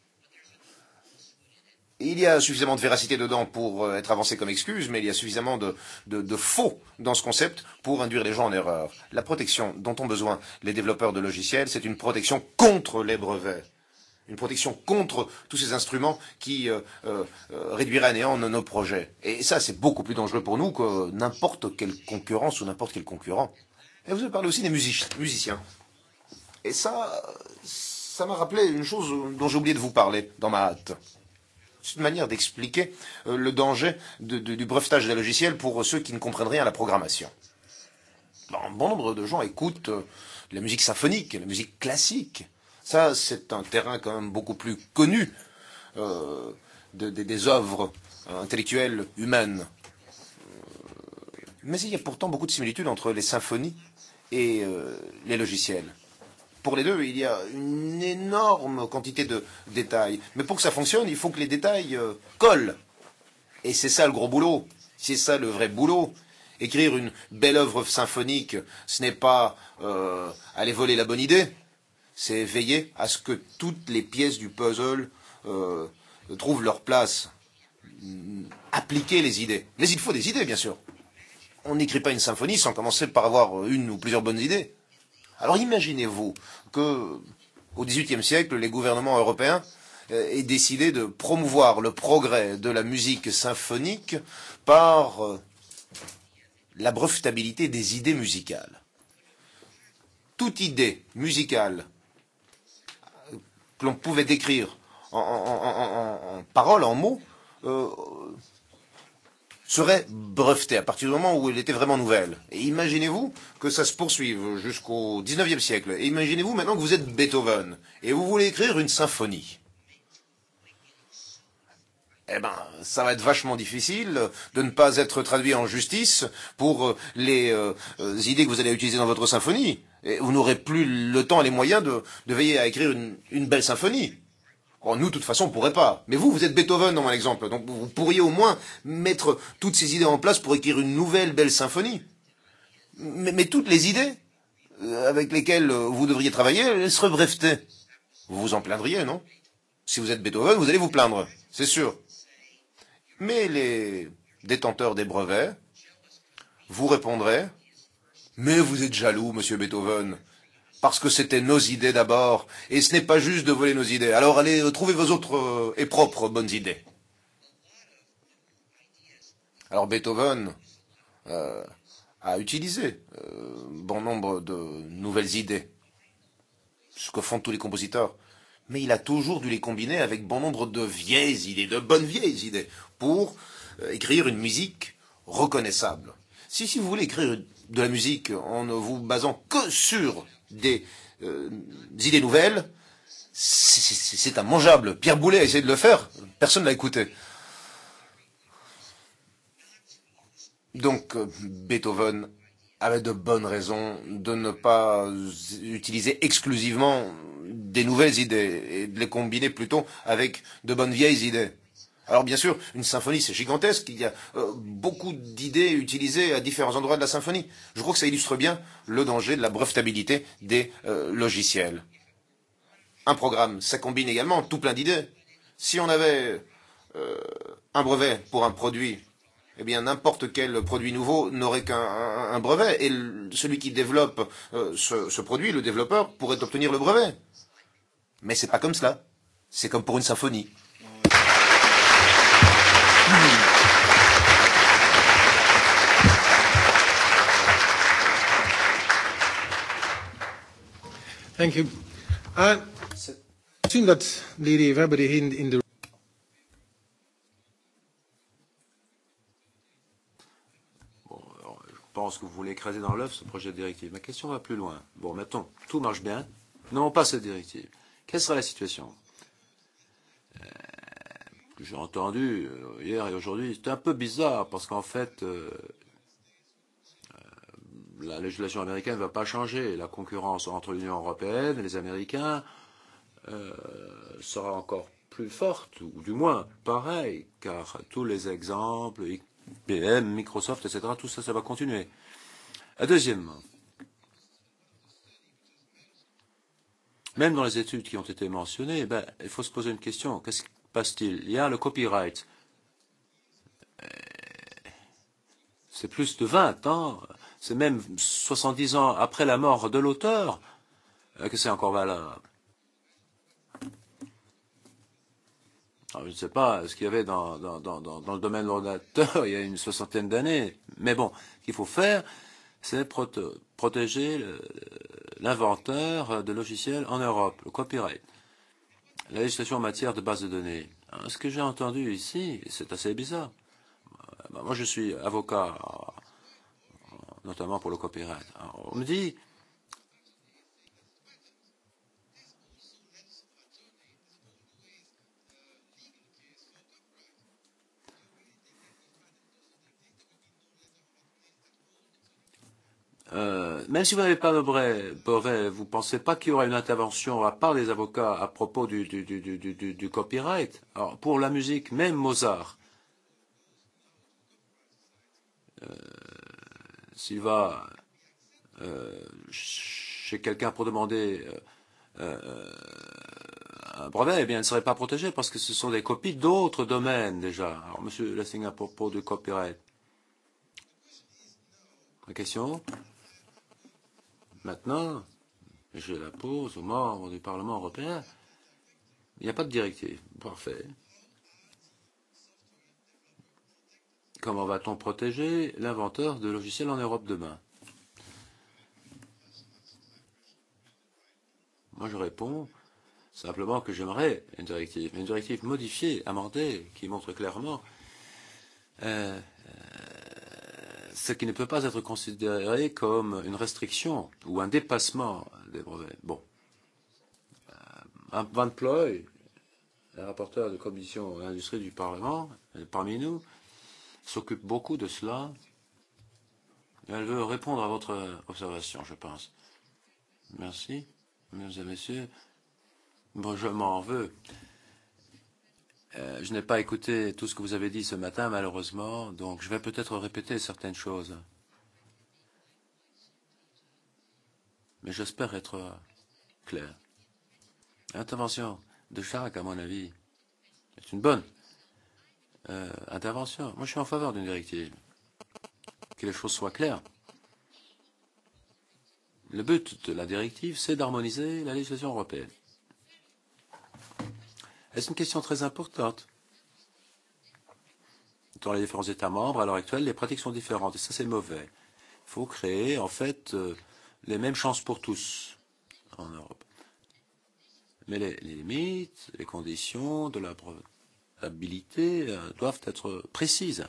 Il y a suffisamment de véracité dedans pour être avancé comme excuse, mais il y a suffisamment de faux dans ce concept pour induire les gens en erreur. La protection dont ont besoin les développeurs de logiciels, c'est une protection contre les brevets. Une protection contre tous ces instruments qui réduiraient à néant nos projets. Et ça, c'est beaucoup plus dangereux pour nous que n'importe quelle concurrence ou n'importe quel concurrent. Et vous avez parlé aussi des musiciens. Et ça m'a rappelé une chose dont j'ai oublié de vous parler dans ma hâte. C'est une manière d'expliquer le danger du brevetage des logiciels pour ceux qui ne comprennent rien à la programmation. Un bon nombre de gens écoutent la musique symphonique, la musique classique. Ça, c'est un terrain quand même beaucoup plus connu des œuvres intellectuelles humaines. Mais il y a pourtant beaucoup de similitudes entre les symphonies et les logiciels. Pour les deux, il y a une énorme quantité de détails. Mais pour que ça fonctionne, il faut que les détails collent. Et c'est ça le gros boulot. C'est ça le vrai boulot. Écrire une belle œuvre symphonique, ce n'est pas aller voler la bonne idée. C'est veiller à ce que toutes les pièces du puzzle trouvent leur place. Appliquer les idées. Mais il faut des idées, bien sûr. On n'écrit pas une symphonie sans commencer par avoir une ou plusieurs bonnes idées. Alors imaginez-vous que, au XVIIIe siècle, les gouvernements européens aient décidé de promouvoir le progrès de la musique symphonique par la brevetabilité des idées musicales. Toute idée musicale que l'on pouvait décrire en paroles, en mots, serait brevetée à partir du moment où elle était vraiment nouvelle. Et imaginez-vous que ça se poursuive jusqu'au XIXe siècle. Et imaginez-vous maintenant que vous êtes Beethoven et vous voulez écrire une symphonie. Eh ben, ça va être vachement difficile de ne pas être traduit en justice pour les idées que vous allez utiliser dans votre symphonie. Et vous n'aurez plus le temps et les moyens de veiller à écrire une belle symphonie. Oh, nous, de toute façon, on ne pourrait pas. Mais vous êtes Beethoven, dans mon exemple. Donc, vous pourriez au moins mettre toutes ces idées en place pour écrire une nouvelle belle symphonie. Mais toutes les idées avec lesquelles vous devriez travailler, elles seraient brevetées. Vous vous en plaindriez, non? Si vous êtes Beethoven, vous allez vous plaindre. C'est sûr. Mais les détenteurs des brevets vous répondraient « Mais vous êtes jaloux, monsieur Beethoven, parce que c'était nos idées d'abord, et ce n'est pas juste de voler nos idées. Alors allez, trouvez vos autres et propres bonnes idées. » Alors Beethoven a utilisé bon nombre de nouvelles idées, ce que font tous les compositeurs. Mais il a toujours dû les combiner avec bon nombre de vieilles idées, de bonnes vieilles idées, pour écrire une musique reconnaissable. Si vous voulez écrire de la musique en ne vous basant que sur des idées nouvelles, c'est immangeable. Pierre Boulez a essayé de le faire, personne ne l'a écouté. Donc Beethoven avait de bonnes raisons de ne pas utiliser exclusivement des nouvelles idées et de les combiner plutôt avec de bonnes vieilles idées. Alors bien sûr, une symphonie c'est gigantesque, il y a beaucoup d'idées utilisées à différents endroits de la symphonie. Je crois que ça illustre bien le danger de la brevetabilité des logiciels. Un programme, ça combine également tout plein d'idées. Si on avait un brevet pour un produit, eh bien n'importe quel produit nouveau n'aurait qu'un brevet, et celui qui développe ce produit, le développeur, pourrait obtenir le brevet. Mais c'est pas comme cela. C'est comme pour une symphonie. Thank you. I think that Lady Weber in the Je pense que vous voulez écraser dans l'œuf ce projet de directive. Ma question va plus loin. Bon, mettons, tout marche bien. Nous n'avons pas cette directive. Quelle sera la situation? J'ai entendu hier et aujourd'hui, c'est un peu bizarre parce qu'en fait, la législation américaine ne va pas changer. La concurrence entre l'Union européenne et les Américains sera encore plus forte, ou du moins pareil, car tous les exemples, IBM, Microsoft, etc., tout ça, ça va continuer. Deuxièmement, même dans les études qui ont été mentionnées, il faut se poser une question. Qu'est-ce qui passe-t-il? Il y a le copyright. C'est plus de 20 ans, c'est même 70 ans après la mort de l'auteur que c'est encore valable. Alors, je ne sais pas ce qu'il y avait dans le domaine de l'ordinateur il y a une soixantaine d'années. Mais bon, ce qu'il faut faire, c'est protéger l'inventeur de logiciels en Europe, le copyright. La législation en matière de base de données. Alors, ce que j'ai entendu ici, c'est assez bizarre. Moi, je suis avocat, notamment pour le copyright. Alors, on me dit... même si vous n'avez pas de brevet, vous ne pensez pas qu'il y aura une intervention à part des avocats à propos du copyright? Alors, pour la musique, même Mozart, s'il va chez quelqu'un pour demander un brevet, eh bien, il ne serait pas protégé parce que ce sont des copies d'autres domaines déjà. Alors, Monsieur Lessing, à propos du copyright. La question? Maintenant, je la pose aux membres du Parlement européen. Il n'y a pas de directive. Parfait. Comment va-t-on protéger l'inventeur de logiciels en Europe demain? Moi, je réponds simplement que j'aimerais une directive modifiée, amendée, qui montre clairement ce qui ne peut pas être considéré comme une restriction ou un dépassement des brevets. Bon. Van Ploy, la rapporteure de commission industrie du Parlement, parmi nous, s'occupe beaucoup de cela. Elle veut répondre à votre observation, je pense. Merci, mesdames et messieurs. Bon, je m'en veux. Je n'ai pas écouté tout ce que vous avez dit ce matin, malheureusement, donc je vais peut-être répéter certaines choses. Mais j'espère être clair. L'intervention de Jacques, à mon avis, est une bonne intervention. Moi, je suis en faveur d'une directive. Que les choses soient claires. Le but de la directive, c'est d'harmoniser la législation européenne. C'est une question très importante. Dans les différents États membres, à l'heure actuelle, les pratiques sont différentes et ça, c'est mauvais. Il faut créer, en fait, les mêmes chances pour tous en Europe. Mais les limites, les conditions de la brevetabilité doivent être précises.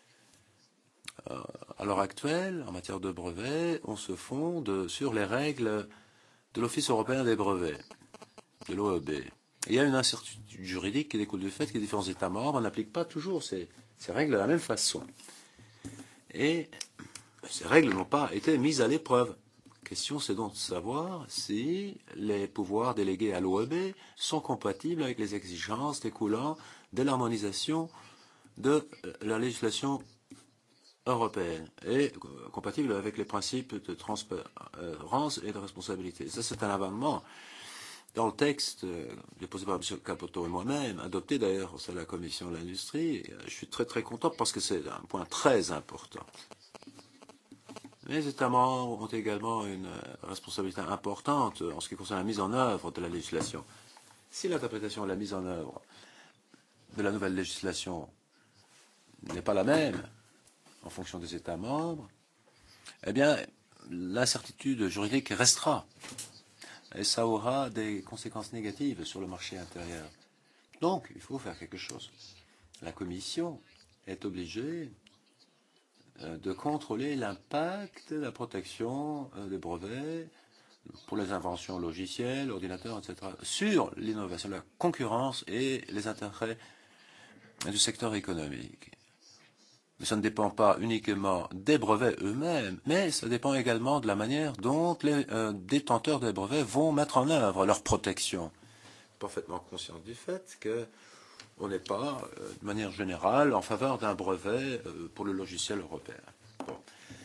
À l'heure actuelle, en matière de brevets, on se fonde sur les règles de l'Office européen des brevets, de l'OEB. Il y a une incertitude juridique qui découle du fait que les différents États membres n'appliquent pas toujours ces règles de la même façon. Et ces règles n'ont pas été mises à l'épreuve. La question, c'est donc de savoir si les pouvoirs délégués à l'OEB sont compatibles avec les exigences découlant de l'harmonisation de la législation européenne et compatibles avec les principes de transparence et de responsabilité. Ça, c'est un amendement dans le texte déposé par M. Capoto et moi-même, adopté d'ailleurs au sein de la Commission de l'Industrie. Je suis très très content parce que c'est un point très important. Les États membres ont également une responsabilité importante en ce qui concerne la mise en œuvre de la législation. Si l'interprétation et la mise en œuvre de la nouvelle législation n'est pas la même en fonction des États membres, eh bien, l'incertitude juridique restera. Et ça aura des conséquences négatives sur le marché intérieur. Donc, il faut faire quelque chose. La Commission est obligée de contrôler l'impact de la protection des brevets pour les inventions logicielles, ordinateurs, etc., sur l'innovation, la concurrence et les intérêts du secteur économique. Mais ça ne dépend pas uniquement des brevets eux-mêmes, mais ça dépend également de la manière dont les détenteurs des brevets vont mettre en œuvre leur protection. Parfaitement conscient du fait qu'on n'est pas, de manière générale, en faveur d'un brevet pour le logiciel européen. Bon.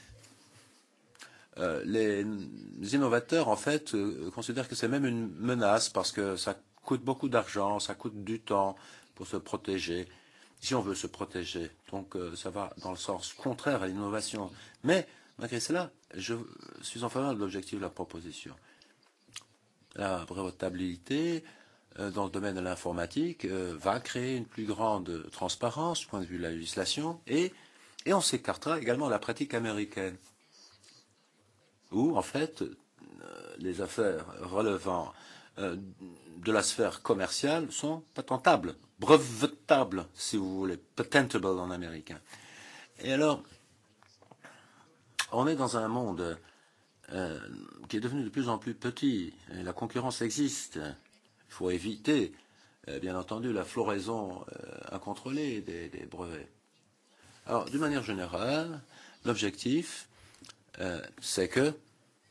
Les innovateurs, en fait, considèrent que c'est même une menace parce que ça coûte beaucoup d'argent, ça coûte du temps pour se protéger. Si on veut se protéger. Donc ça va dans le sens contraire à l'innovation. Mais malgré cela, je suis en faveur de l'objectif de la proposition. La brevetabilité dans le domaine de l'informatique va créer une plus grande transparence du point de vue de la législation et on s'écartera également de la pratique américaine où en fait les affaires relevant de la sphère commerciale sont patentables, brevetables, si vous voulez, patentable en américain. Et alors, on est dans un monde qui est devenu de plus en plus petit, et la concurrence existe. Il faut éviter, bien entendu, la floraison incontrôlée des brevets. Alors, d'une manière générale, l'objectif, c'est que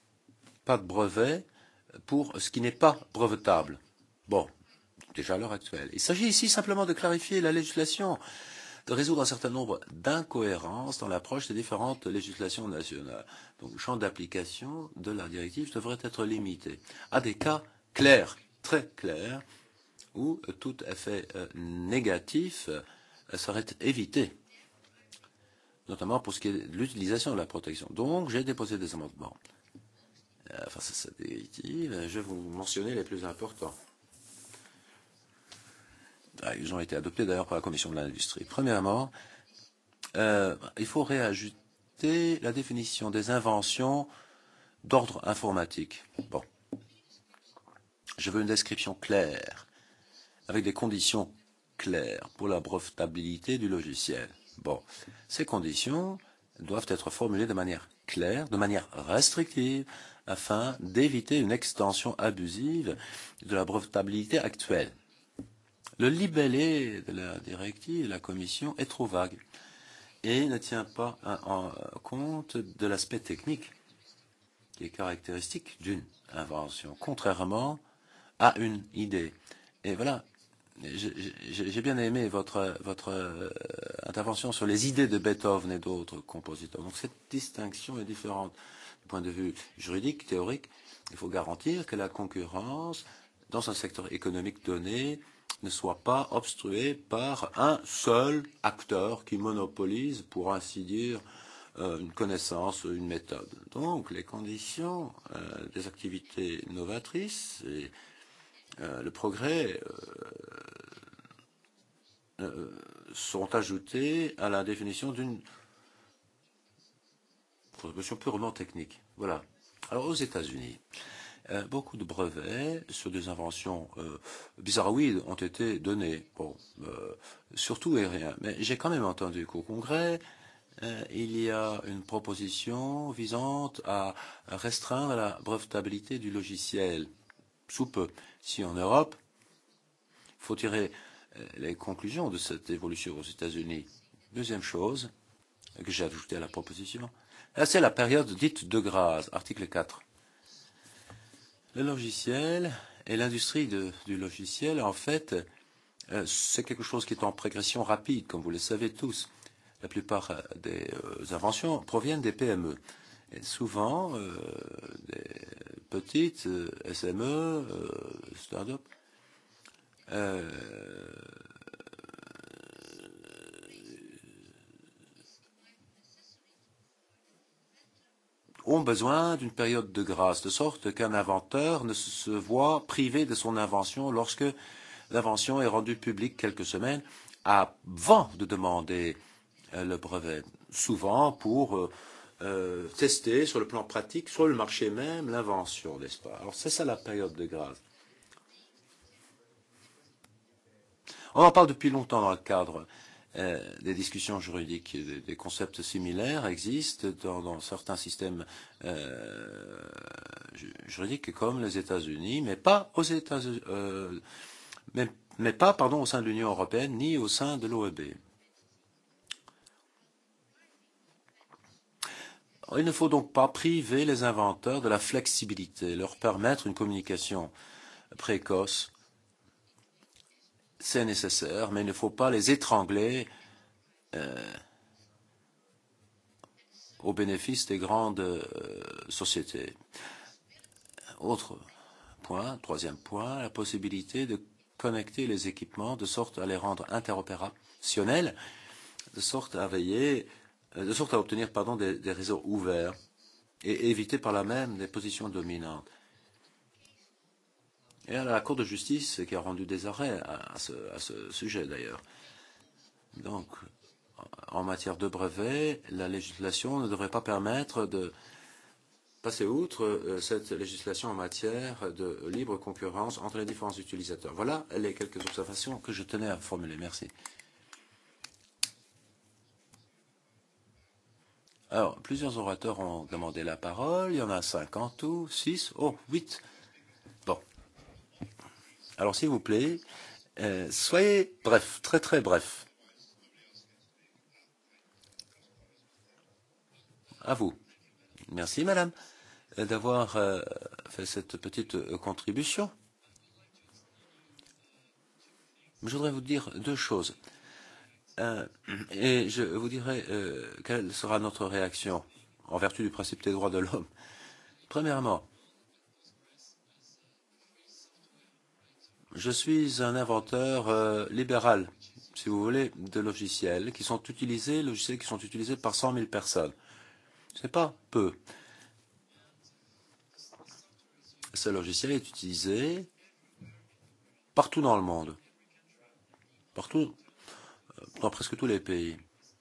pas de brevet pour ce qui n'est pas brevetable. Bon, déjà à l'heure actuelle. Il s'agit ici simplement de clarifier la législation, de résoudre un certain nombre d'incohérences dans l'approche des différentes législations nationales. Donc, le champ d'application de la directive devrait être limité à des cas clairs, très clairs, où tout effet négatif serait évité, notamment pour ce qui est de l'utilisation de la protection. Donc, j'ai déposé des amendements face à cette directive. Je vais vous mentionner les plus importants. Ils ont été adoptés d'ailleurs par la Commission de l'industrie. Premièrement, il faut réajuster la définition des inventions d'ordre informatique. Bon. Je veux une description claire, avec des conditions claires pour la brevetabilité du logiciel. Bon, ces conditions doivent être formulées de manière claire, de manière restrictive, afin d'éviter une extension abusive de la brevetabilité actuelle. Le libellé de la directive de la Commission est trop vague et ne tient pas en compte de l'aspect technique qui est caractéristique d'une invention, contrairement à une idée. Et voilà, j'ai bien aimé votre intervention sur les idées de Beethoven et d'autres compositeurs. Donc cette distinction est différente. Du point de vue juridique, théorique, il faut garantir que la concurrence dans un secteur économique donné ne soit pas obstruée par un seul acteur qui monopolise, pour ainsi dire, une connaissance, une méthode. Donc les conditions des activités novatrices et le progrès sont ajoutés à la définition d'une proposition purement technique. Voilà. Alors aux États-Unis, beaucoup de brevets sur des inventions bizarroïdes ont été donnés. Bon, surtout aériens. Mais j'ai quand même entendu qu'au Congrès, il y a une proposition visant à restreindre la brevetabilité du logiciel. Sous peu. Si en Europe, il faut tirer les conclusions de cette évolution aux États-Unis. Deuxième chose que j'ai ajoutée à la proposition, c'est la période dite de grâce, article 4. Le logiciel et l'industrie du logiciel, en fait, c'est quelque chose qui est en progression rapide, comme vous le savez tous. La plupart des inventions proviennent des PME. Et souvent, des petites SME, start-up, ont besoin d'une période de grâce, de sorte qu'un inventeur ne se voit privé de son invention lorsque l'invention est rendue publique quelques semaines avant de demander le brevet, souvent pour tester sur le plan pratique, sur le marché même, l'invention, n'est-ce pas? Alors c'est ça la période de grâce. On en parle depuis longtemps dans le cadre des discussions juridiques. Des concepts similaires existent dans certains systèmes juridiques comme les États-Unis, mais pas aux États-Unis, mais pas, pardon, au sein de l'Union européenne ni au sein de l'OEB. Il ne faut donc pas priver les inventeurs de la flexibilité, leur permettre une communication précoce. C'est nécessaire, mais il ne faut pas les étrangler au bénéfice des grandes sociétés. Autre point, troisième point, la possibilité de connecter les équipements de sorte à les rendre interopérationnels, de sorte à obtenir des réseaux ouverts et éviter par là même des positions dominantes. Et à la Cour de justice qui a rendu des arrêts à ce sujet d'ailleurs. Donc, en matière de brevets, la législation ne devrait pas permettre de passer outre cette législation en matière de libre concurrence entre les différents utilisateurs. Voilà les quelques observations que je tenais à formuler. Merci. Alors, plusieurs orateurs ont demandé la parole. Il y en a 5 en tout, 6, 8. Bon. Alors, s'il vous plaît, soyez bref, très très bref. À vous. Merci, madame. d'avoir fait cette petite contribution. Je voudrais vous dire deux choses. Et je vous dirai quelle sera notre réaction en vertu du principe des droits de l'homme. Premièrement, je suis un inventeur libéral, si vous voulez, de logiciels qui sont utilisés par 100 000 personnes. Ce n'est pas peu. Ce logiciel est utilisé partout dans le monde, partout, dans presque tous les pays.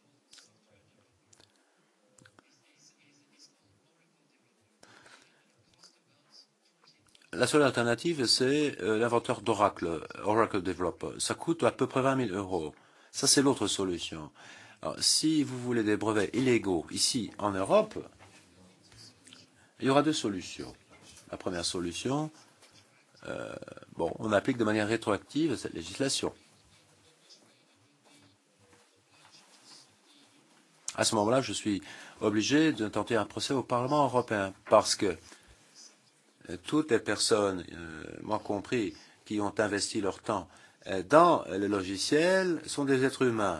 La seule alternative, c'est l'inventeur d'Oracle, Oracle Developer. Ça coûte à peu près 20 000 euros. Ça, c'est l'autre solution. Alors, si vous voulez des brevets illégaux ici, en Europe, il y aura deux solutions. La première solution, on applique de manière rétroactive cette législation. À ce moment-là, je suis obligé de tenter un procès au Parlement européen parce que toutes les personnes, moi compris, qui ont investi leur temps dans le logiciel sont des êtres humains.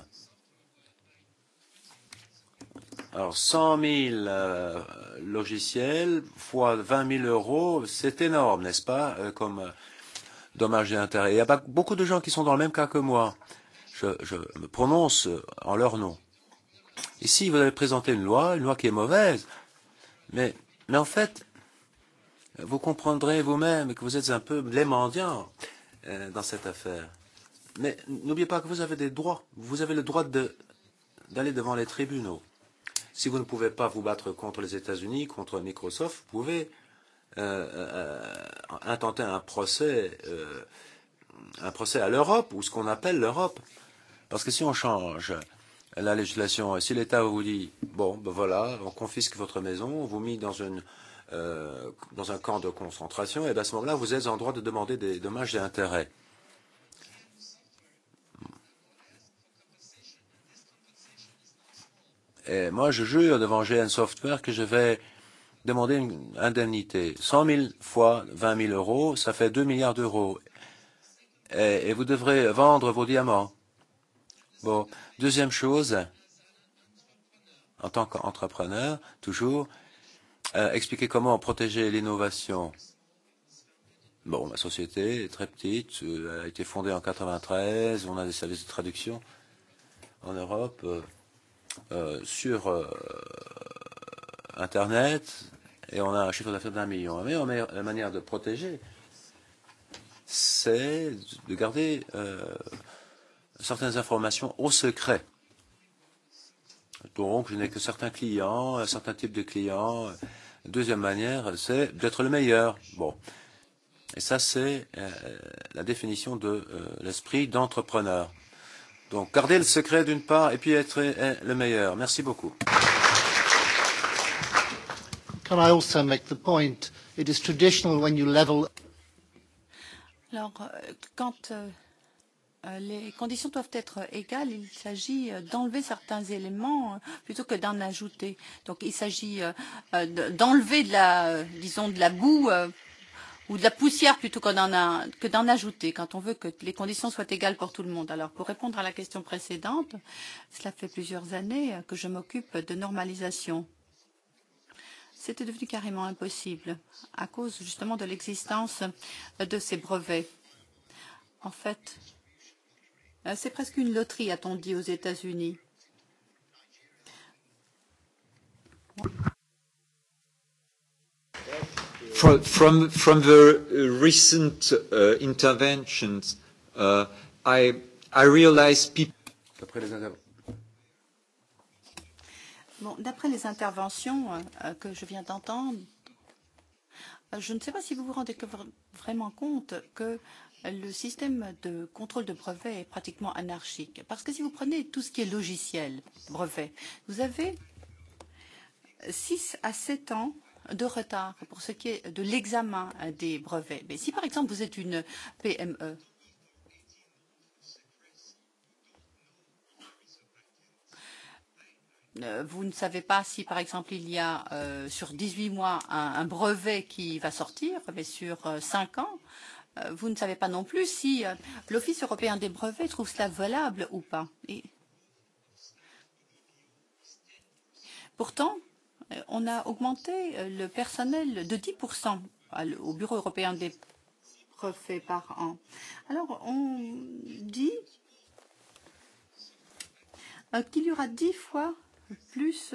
Alors, 100 000 logiciels fois 20 000 euros, c'est énorme, n'est-ce pas, comme dommage et intérêt. Il y a pas beaucoup de gens qui sont dans le même cas que moi. Je me prononce en leur nom. Ici, vous avez présenté une loi qui est mauvaise, mais en fait, vous comprendrez vous-même que vous êtes un peu les mendiants dans cette affaire. Mais n'oubliez pas que vous avez des droits. Vous avez le droit d'aller devant les tribunaux. Si vous ne pouvez pas vous battre contre les États-Unis, contre Microsoft, vous pouvez intenter un procès à l'Europe, ou ce qu'on appelle l'Europe. Parce que si on change la législation, si l'État vous dit, bon, ben voilà, on confisque votre maison, on vous met dans un camp de concentration, et bien à ce moment-là, vous êtes en droit de demander des dommages et intérêts. Et moi, je jure devant GN Software que je vais demander une indemnité. 100 000 fois 20 000 euros, ça fait 2 milliards d'euros. Et vous devrez vendre vos diamants. Bon, deuxième chose, en tant qu'entrepreneur, toujours, expliquer comment protéger l'innovation. Bon, ma société est très petite, elle a été fondée en 93, on a des services de traduction en Europe. Sur Internet et on a un chiffre d'affaires d'1 million. La meilleure manière de protéger, c'est de garder certaines informations au secret. Donc, je n'ai que certains clients, un certain type de clients. Deuxième manière, c'est d'être le meilleur. Bon. Et ça, c'est la définition de l'esprit d'entrepreneur. Donc, garder le secret d'une part et puis être le meilleur. Merci beaucoup. Can I also make the point? It is traditional when you level. Alors, quand les conditions doivent être égales, il s'agit d'enlever certains éléments plutôt que d'en ajouter. Donc, il s'agit d'enlever de la boue ou de la poussière plutôt que d'en ajouter, quand on veut que les conditions soient égales pour tout le monde. Alors, pour répondre à la question précédente, cela fait plusieurs années que je m'occupe de normalisation. C'était devenu carrément impossible à cause justement de l'existence de ces brevets. En fait, c'est presque une loterie, a-t-on dit aux États-Unis. From the recent interventions, I realize people. D'après les interventions que je viens d'entendre, je ne sais pas si vous vous rendez vraiment compte que le système de contrôle de brevets est pratiquement anarchique. Parce que si vous prenez tout ce qui est logiciel, brevet, vous avez 6 à 7 ans de retard pour ce qui est de l'examen des brevets. Mais si par exemple vous êtes une PME, Vous ne savez pas si, par exemple, il y a sur 18 mois un brevet qui va sortir, mais sur 5 ans, vous ne savez pas non plus si l'Office européen des brevets trouve cela valable ou pas. Et pourtant, on a augmenté le personnel de 10% au Bureau européen des brevets par an. Alors, on dit qu'il y aura 10 fois plus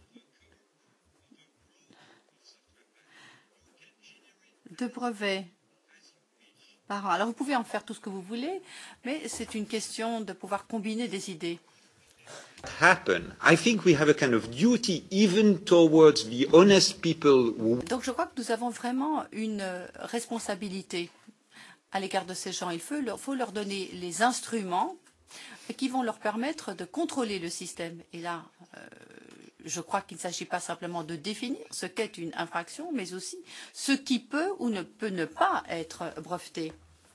de brevets par an. Alors, vous pouvez en faire tout ce que vous voulez, mais c'est une question de pouvoir combiner des idées. Happen. I think we have a kind of duty even towards the honest people who... Donc, je crois que nous avons vraiment une responsabilité à l'égard de ces gens. Il faut leur donner les instruments qui vont leur permettre de contrôler le système. Et là, je crois qu'il ne s'agit pas simplement de définir ce qu'est une infraction, mais aussi ce qui peut ou ne peut ne pas être breveté.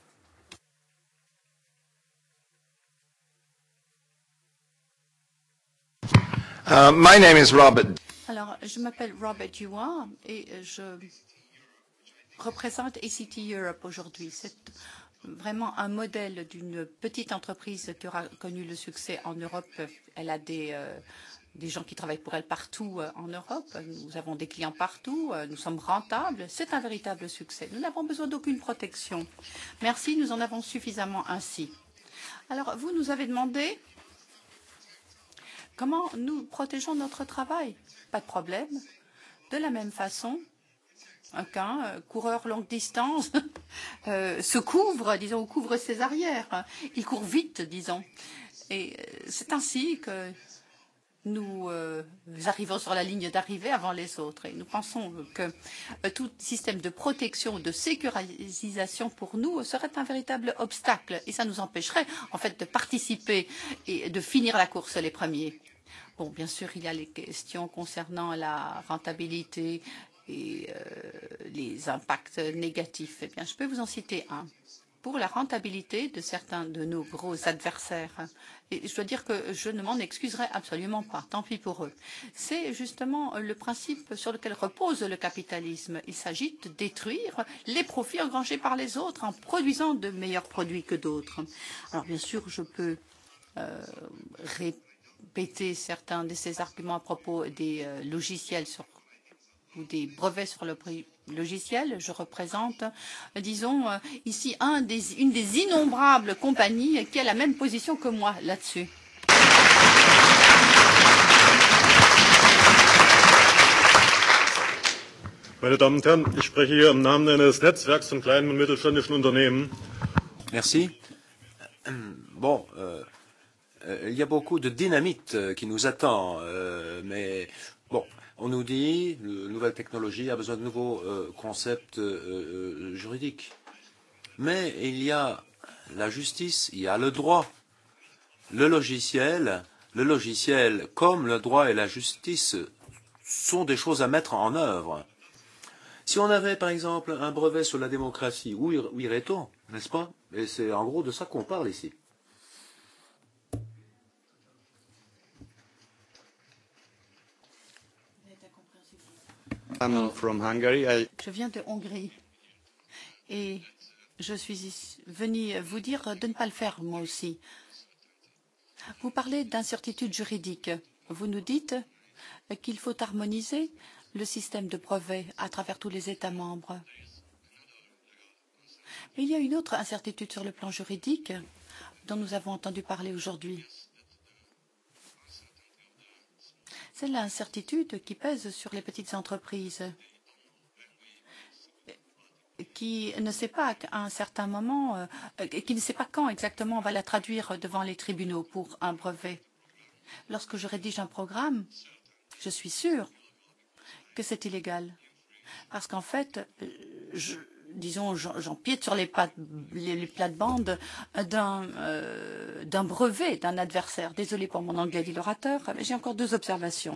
My name is Robert. Alors, je m'appelle Robert Dewar et je représente ACT Europe aujourd'hui. C'est vraiment un modèle d'une petite entreprise qui aura connu le succès en Europe. Elle a des gens qui travaillent pour elle partout en Europe. Nous avons des clients partout. Nous sommes rentables. C'est un véritable succès. Nous n'avons besoin d'aucune protection. Merci, nous en avons suffisamment ainsi. Alors, vous nous avez demandé comment nous protégeons notre travail. Pas de problème. De la même façon, qu'un coureur longue distance se couvre, disons, ou couvre ses arrières. Il court vite, disons. Et c'est ainsi que nous arrivons sur la ligne d'arrivée avant les autres. Et nous pensons que tout système de protection, de sécurisation pour nous serait un véritable obstacle. Et ça nous empêcherait, en fait, de participer et de finir la course les premiers. Bon, bien sûr, il y a les questions concernant la rentabilité et les impacts négatifs. Eh bien, je peux vous en citer un. Pour la rentabilité de certains de nos gros adversaires, et je dois dire que je ne m'en excuserai absolument pas, tant pis pour eux. C'est justement le principe sur lequel repose le capitalisme. Il s'agit de détruire les profits engrangés par les autres en produisant de meilleurs produits que d'autres. Alors bien sûr, je peux répéter certains de ces arguments à propos des logiciels ou des brevets sur le logiciel. Je représente, disons, ici une des innombrables compagnies qui a la même position que moi là-dessus. Meine Damen und Herren, ich spreche hier im Namen eines Netzwerks von kleinen und mittelständischen Unternehmen. Merci. Bon, il y a beaucoup de dynamite qui nous attend, mais bon, on nous dit que la nouvelle technologie a besoin de nouveaux concepts juridiques. Mais il y a la justice, il y a le droit. Le logiciel, comme le droit et la justice, sont des choses à mettre en œuvre. Si on avait, par exemple, un brevet sur la démocratie, où irait-on, n'est-ce pas? Et c'est en gros de ça qu'on parle ici. Je viens de Hongrie et je suis venu vous dire de ne pas le faire moi aussi. Vous parlez d'incertitude juridique. Vous nous dites qu'il faut harmoniser le système de brevets à travers tous les États membres. Mais il y a une autre incertitude sur le plan juridique dont nous avons entendu parler aujourd'hui. C'est l'incertitude qui pèse sur les petites entreprises, qui ne sait pas à un certain moment, qui ne sait pas quand exactement on va la traduire devant les tribunaux pour un brevet. Lorsque je rédige un programme, je suis sûre que c'est illégal. Parce qu'en fait, j'empiète sur les plates-bandes d'un brevet d'un adversaire. Désolé pour mon anglais, dit l'orateur, mais j'ai encore deux observations.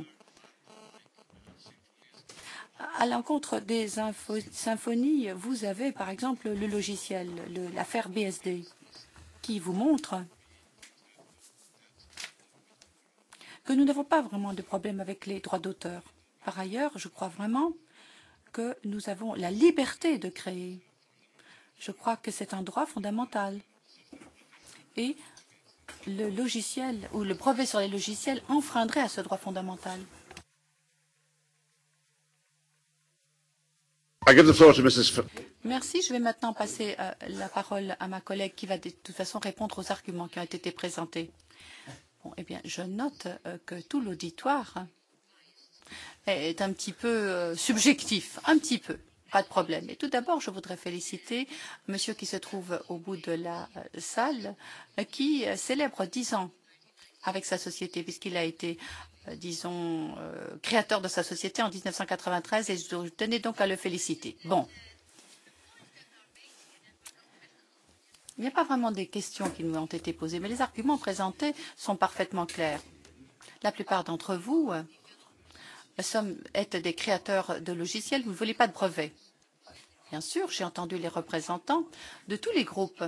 À l'encontre des symphonies, vous avez par exemple le logiciel, l'affaire BSD, qui vous montre que nous n'avons pas vraiment de problème avec les droits d'auteur. Par ailleurs, je crois vraiment que nous avons la liberté de créer. Je crois que c'est un droit fondamental. Et le logiciel ou le brevet sur les logiciels enfreindrait à ce droit fondamental. I give the floor to Mrs. Merci. Je vais maintenant passer la parole à ma collègue qui va de toute façon répondre aux arguments qui ont été présentés. Bon, eh bien, je note que tout l'auditoire est un petit peu subjectif, un petit peu. Pas de problème. Et tout d'abord, je voudrais féliciter monsieur qui se trouve au bout de la salle, qui célèbre 10 ans avec sa société, puisqu'il a été, disons, créateur de sa société en 1993, et je tenais donc à le féliciter. Bon. Il n'y a pas vraiment des questions qui nous ont été posées, mais les arguments présentés sont parfaitement clairs. La plupart d'entre vous êtes des créateurs de logiciels, vous ne voulez pas de brevet. Bien sûr, j'ai entendu les représentants de tous les groupes.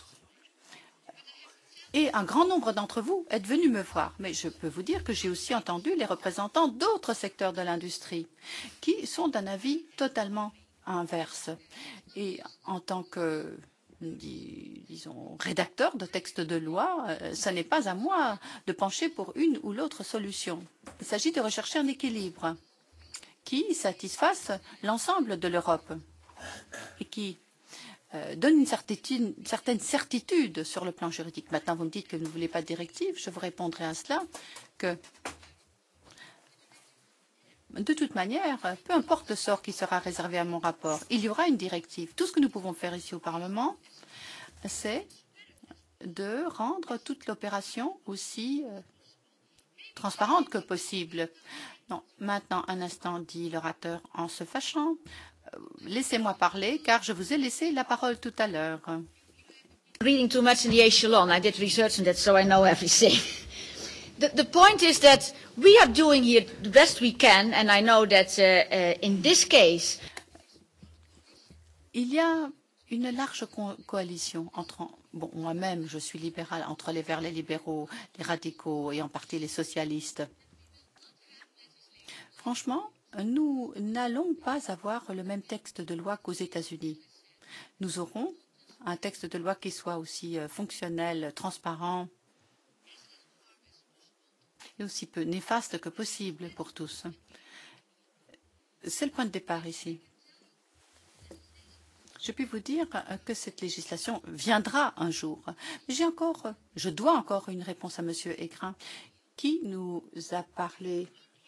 Et un grand nombre d'entre vous êtes venus me voir. Mais je peux vous dire que j'ai aussi entendu les représentants d'autres secteurs de l'industrie qui sont d'un avis totalement inverse. Et en tant que, disons, rédacteur de textes de loi, ce n'est pas à moi de pencher pour une ou l'autre solution. Il s'agit de rechercher un équilibre qui satisfasse l'ensemble de l'Europe et qui donne une certaine certitude sur le plan juridique. Maintenant, vous me dites que vous ne voulez pas de directive. Je vous répondrai à cela que, de toute manière, peu importe le sort qui sera réservé à mon rapport, il y aura une directive. Tout ce que nous pouvons faire ici au Parlement, c'est de rendre toute l'opération aussi transparente que possible. Non, maintenant, un instant, dit l'orateur en se fâchant. Laissez-moi parler, car je vous ai laissé la parole tout à l'heure. Reading too much in the echelon. I did research on that, so I know everything. The point is that we are doing here the best we can, and I know that in this case. Il y a une large coalition entre, bon, moi-même, je suis libérale, entre les Verts, les libéraux, les radicaux et en partie les socialistes. Franchement, nous n'allons pas avoir le même texte de loi qu'aux États-Unis. Nous aurons un texte de loi qui soit aussi fonctionnel, transparent et aussi peu néfaste que possible pour tous. C'est le point de départ ici. Je puis vous dire que cette législation viendra un jour. Mais je dois encore une réponse à M. Aigrin, qui nous a parlé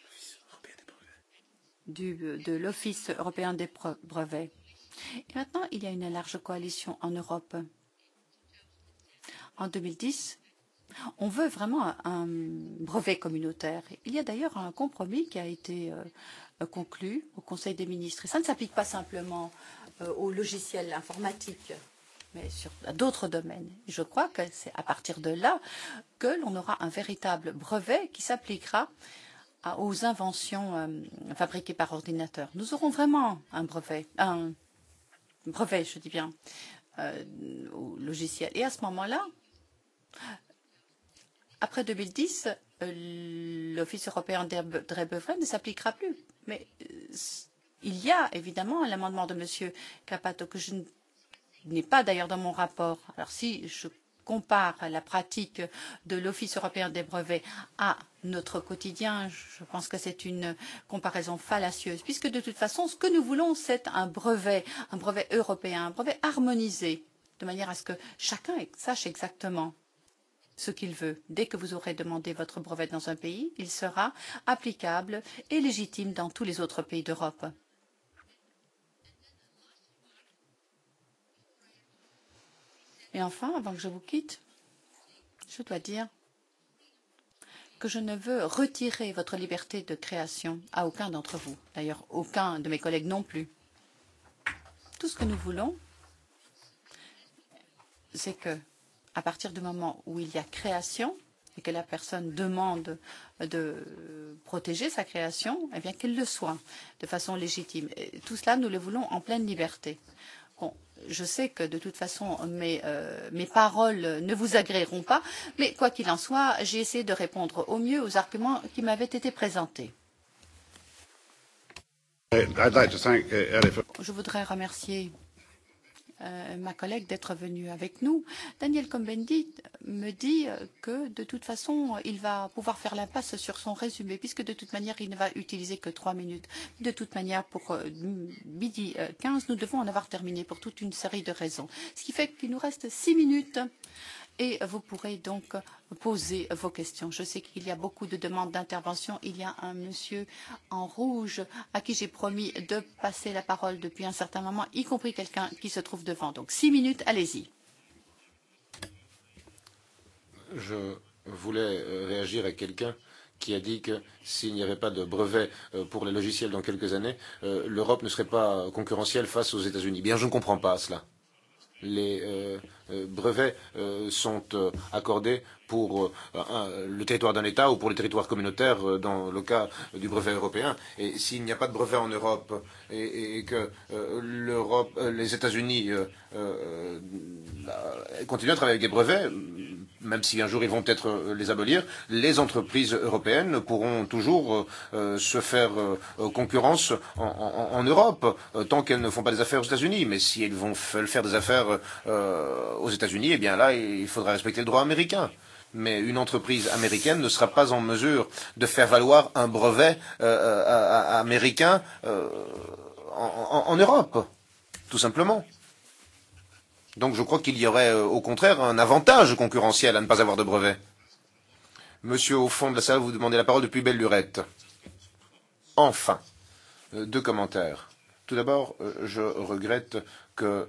de l'Office européen des brevets. Et maintenant, il y a une large coalition en Europe. En 2010, on veut vraiment un brevet communautaire. Il y a d'ailleurs un compromis qui a été conclu au Conseil des ministres. Et ça ne s'applique pas simplement aux logiciels informatiques, mais à d'autres domaines. Et je crois que c'est à partir de là que l'on aura un véritable brevet qui s'appliquera aux inventions fabriquées par ordinateur. Nous aurons vraiment un brevet, je dis bien, au logiciel. Et à ce moment-là, après 2010, l'Office européen des brevets ne s'appliquera plus. Mais il y a évidemment l'amendement de M. Cappato que je n'ai pas d'ailleurs dans mon rapport. Alors si je compare la pratique de l'Office européen des brevets à notre quotidien, je pense que c'est une comparaison fallacieuse, puisque de toute façon, ce que nous voulons, c'est un brevet européen, un brevet harmonisé, de manière à ce que chacun sache exactement ce qu'il veut. Dès que vous aurez demandé votre brevet dans un pays, il sera applicable et légitime dans tous les autres pays d'Europe. Et enfin, avant que je vous quitte, je dois dire que je ne veux retirer votre liberté de création à aucun d'entre vous. D'ailleurs, aucun de mes collègues non plus. Tout ce que nous voulons, c'est que, à partir du moment où il y a création et que la personne demande de protéger sa création, eh bien qu'elle le soit de façon légitime. Et tout cela, nous le voulons en pleine liberté. Bon, je sais que de toute façon mes paroles ne vous agréeront pas, mais quoi qu'il en soit, j'ai essayé de répondre au mieux aux arguments qui m'avaient été présentés. Je voudrais remercier ma collègue d'être venue avec nous. Daniel Cohn-Bendit me dit que de toute façon, il va pouvoir faire l'impasse sur son résumé, puisque de toute manière, il ne va utiliser que 3 minutes. De toute manière, pour midi 15, nous devons en avoir terminé pour toute une série de raisons. Ce qui fait qu'il nous reste 6 minutes. Et vous pourrez donc poser vos questions. Je sais qu'il y a beaucoup de demandes d'intervention. Il y a un monsieur en rouge à qui j'ai promis de passer la parole depuis un certain moment, y compris quelqu'un qui se trouve devant. Donc 6 minutes, allez-y. Je voulais réagir à quelqu'un qui a dit que s'il n'y avait pas de brevet pour les logiciels dans quelques années, l'Europe ne serait pas concurrentielle face aux États-Unis. Bien, je ne comprends pas cela. Les brevets sont accordés pour le territoire d'un État ou pour les territoires communautaires dans le cas du brevet européen. Et s'il n'y a pas de brevet en Europe et que les États-Unis continuent à travailler avec des brevets, même si un jour ils vont peut-être les abolir, les entreprises européennes pourront toujours se faire concurrence en Europe, tant qu'elles ne font pas des affaires aux États-Unis. Mais si elles veulent faire des affaires aux États-Unis, eh bien là, il faudra respecter le droit américain. Mais une entreprise américaine ne sera pas en mesure de faire valoir un brevet américain en Europe, tout simplement. Donc je crois qu'il y aurait au contraire un avantage concurrentiel à ne pas avoir de brevet. Monsieur au fond de la salle, vous demandez la parole depuis belle lurette. Enfin, 2 commentaires. Tout d'abord, je regrette que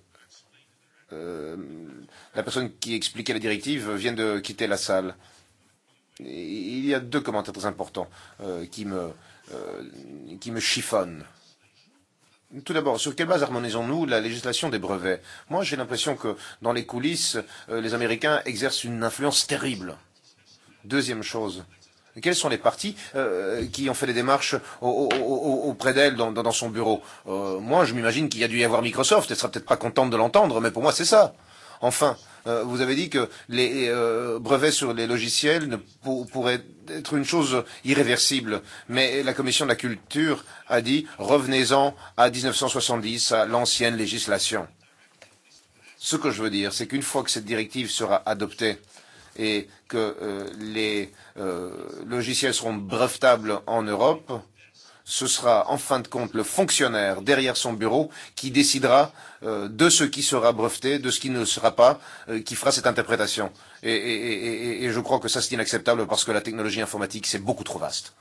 la personne qui expliquait la directive vienne de quitter la salle. Il y a 2 commentaires très importants qui me chiffonnent. Tout d'abord, sur quelle base harmonisons-nous la législation des brevets? Moi, j'ai l'impression que dans les coulisses, les Américains exercent une influence terrible. Deuxième chose, quels sont les partis qui ont fait des démarches auprès d'elle dans son bureau? Moi, je m'imagine qu'il y a dû y avoir Microsoft. Elle sera peut-être pas contente de l'entendre, mais pour moi, c'est ça. Enfin, vous avez dit que les brevets sur les logiciels pourraient être une chose irréversible, mais la Commission de la Culture a dit « revenez-en à 1970, à l'ancienne législation ». Ce que je veux dire, c'est qu'une fois que cette directive sera adoptée et que les logiciels seront brevetables en Europe, ce sera en fin de compte le fonctionnaire derrière son bureau qui décidera de ce qui sera breveté, de ce qui ne le sera pas, qui fera cette interprétation. Et je crois que ça c'est inacceptable parce que la technologie informatique c'est beaucoup trop vaste.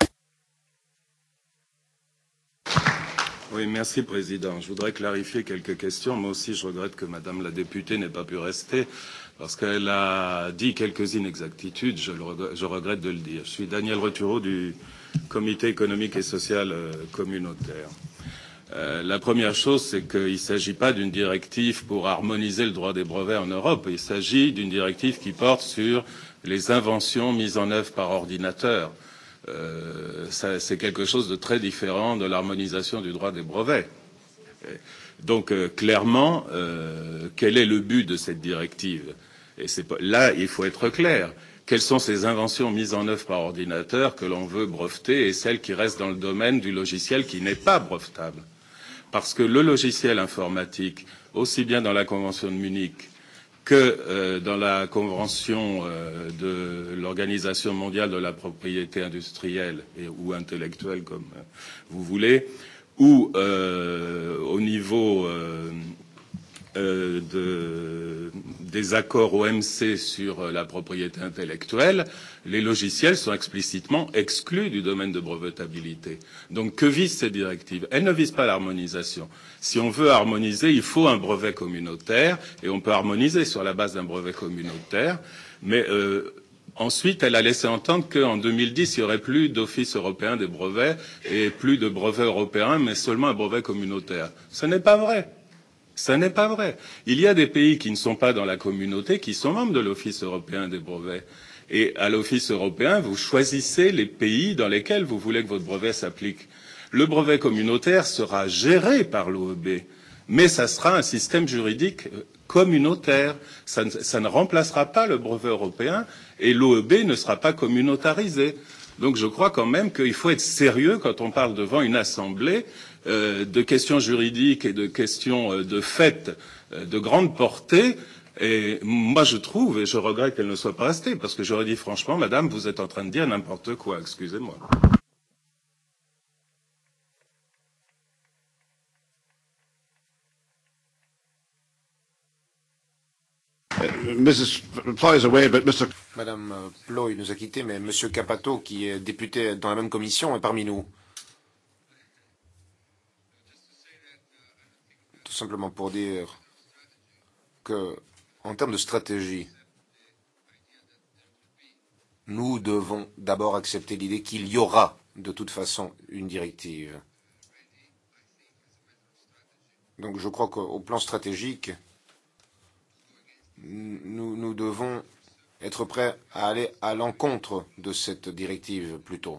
Oui, merci Président. Je voudrais clarifier quelques questions. Moi aussi, je regrette que Madame la députée n'ait pas pu rester parce qu'elle a dit quelques inexactitudes. Je regrette de le dire. Je suis Daniel Returo du Comité économique et social communautaire. La première chose, c'est qu'il ne s'agit pas d'une directive pour harmoniser le droit des brevets en Europe. Il s'agit d'une directive qui porte sur les inventions mises en œuvre par ordinateur. C'est quelque chose de très différent de l'harmonisation du droit des brevets. Donc, clairement, quel est le but de cette directive? Et là, il faut être clair. Quelles sont ces inventions mises en œuvre par ordinateur que l'on veut breveter et celles qui restent dans le domaine du logiciel qui n'est pas brevetable? Parce que le logiciel informatique, aussi bien dans la Convention de Munich que dans la Convention de l'Organisation mondiale de la propriété industrielle ou intellectuelle, comme vous voulez, ou au niveau des accords OMC sur la propriété intellectuelle, les logiciels sont explicitement exclus du domaine de brevetabilité. Donc que visent ces directives? Elles ne visent pas l'harmonisation. Si on veut harmoniser, il faut un brevet communautaire, et on peut harmoniser sur la base d'un brevet communautaire, mais ensuite, elle a laissé entendre qu'en 2010, il n'y aurait plus d'office européen des brevets et plus de brevets européens, mais seulement un brevet communautaire. Ce n'est pas vrai. Ce n'est pas vrai. Il y a des pays qui ne sont pas dans la communauté, qui sont membres de l'Office européen des brevets. Et à l'Office européen, vous choisissez les pays dans lesquels vous voulez que votre brevet s'applique. Le brevet communautaire sera géré par l'OEB. mais ça sera un système juridique communautaire. Ça ne remplacera pas le brevet européen et l'OEB ne sera pas communautarisé. Donc je crois quand même qu'il faut être sérieux quand on parle devant une assemblée de questions juridiques et de questions de fait de grande portée. Et moi je trouve, et je regrette qu'elle ne soit pas restée, parce que j'aurais dit franchement, madame, vous êtes en train de dire n'importe quoi, excusez-moi. Madame Ploy nous a quittés, mais Monsieur Capato, qui est député dans la même commission, est parmi nous. Tout simplement pour dire que, en termes de stratégie, nous devons d'abord accepter l'idée qu'il y aura de toute façon une directive. Donc je crois qu'au plan stratégique, nous devons être prêts à aller à l'encontre de cette directive plutôt.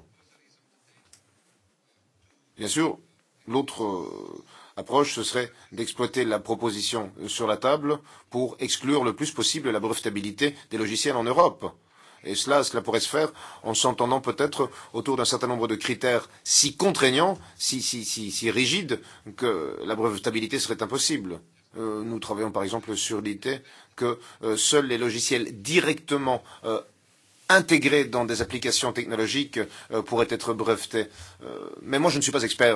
Bien sûr, l'autre approche, ce serait d'exploiter la proposition sur la table pour exclure le plus possible la brevetabilité des logiciels en Europe. Et cela pourrait se faire en s'entendant peut-être autour d'un certain nombre de critères si contraignants, si rigides, que la brevetabilité serait impossible. Nous travaillons par exemple sur l'idée que seuls les logiciels directement intégrés dans des applications technologiques pourraient être brevetés. Mais moi je ne suis pas expert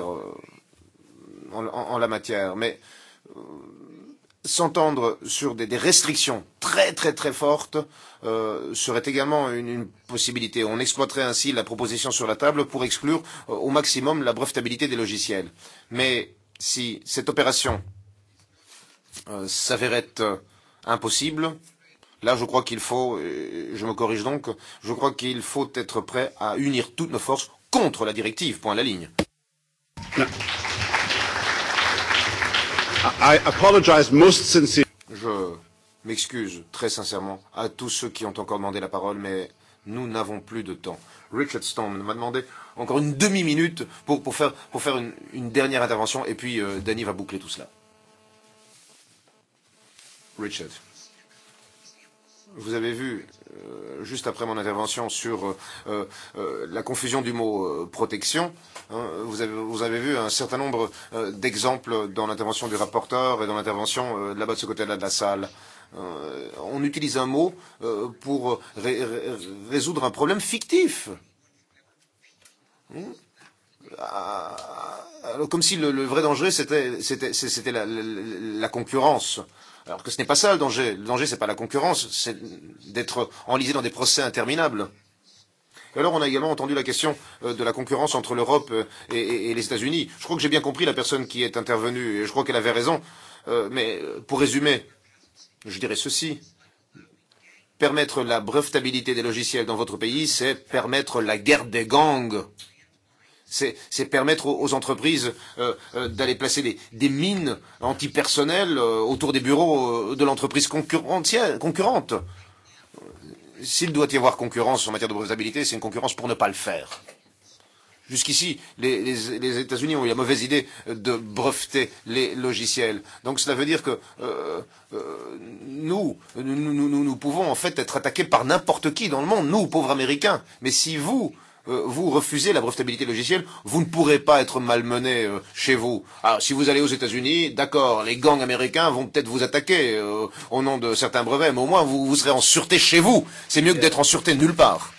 en la matière, mais s'entendre sur des restrictions très fortes serait également une possibilité. On exploiterait ainsi la proposition sur la table pour exclure au maximum la brevetabilité des logiciels. Mais si cette opération s'avérait impossible, là je crois qu'il faut, je me corrige donc, je crois qu'il faut être prêt à unir toutes nos forces contre la directive, point à la ligne. Je m'excuse très sincèrement à tous ceux qui ont encore demandé la parole, mais nous n'avons plus de temps. Richard Stone m'a demandé encore une demi-minute pour faire une dernière intervention, et puis Danny va boucler tout cela. Richard, vous avez vu, juste après mon intervention sur la confusion du mot protection, vous avez vu un certain nombre d'exemples dans l'intervention du rapporteur et dans l'intervention là-bas de ce côté-là de la salle. On utilise un mot pour résoudre un problème fictif. Comme si le vrai danger, c'était la concurrence. Alors que ce n'est pas ça le danger. Le danger, c'est pas la concurrence, c'est d'être enlisé dans des procès interminables. Et alors, on a également entendu la question de la concurrence entre l'Europe et les États-Unis. Je crois que j'ai bien compris la personne qui est intervenue, et je crois qu'elle avait raison. Mais pour résumer, je dirais ceci. Permettre la brevetabilité des logiciels dans votre pays, c'est permettre la guerre des gangs. C'est permettre aux entreprises d'aller placer des mines antipersonnelles autour des bureaux de l'entreprise concurrente. S'il doit y avoir concurrence en matière de brevetabilité, c'est une concurrence pour ne pas le faire. Jusqu'ici, les États-Unis ont eu la mauvaise idée de breveter les logiciels. Donc cela veut dire que nous pouvons en fait être attaqués par n'importe qui dans le monde, nous, pauvres Américains. Mais si vous refusez la brevetabilité logicielle, vous ne pourrez pas être malmené chez vous. Alors, si vous allez aux États-Unis, d'accord, les gangs américains vont peut-être vous attaquer au nom de certains brevets, mais au moins vous serez en sûreté chez vous. C'est mieux que d'être en sûreté nulle part.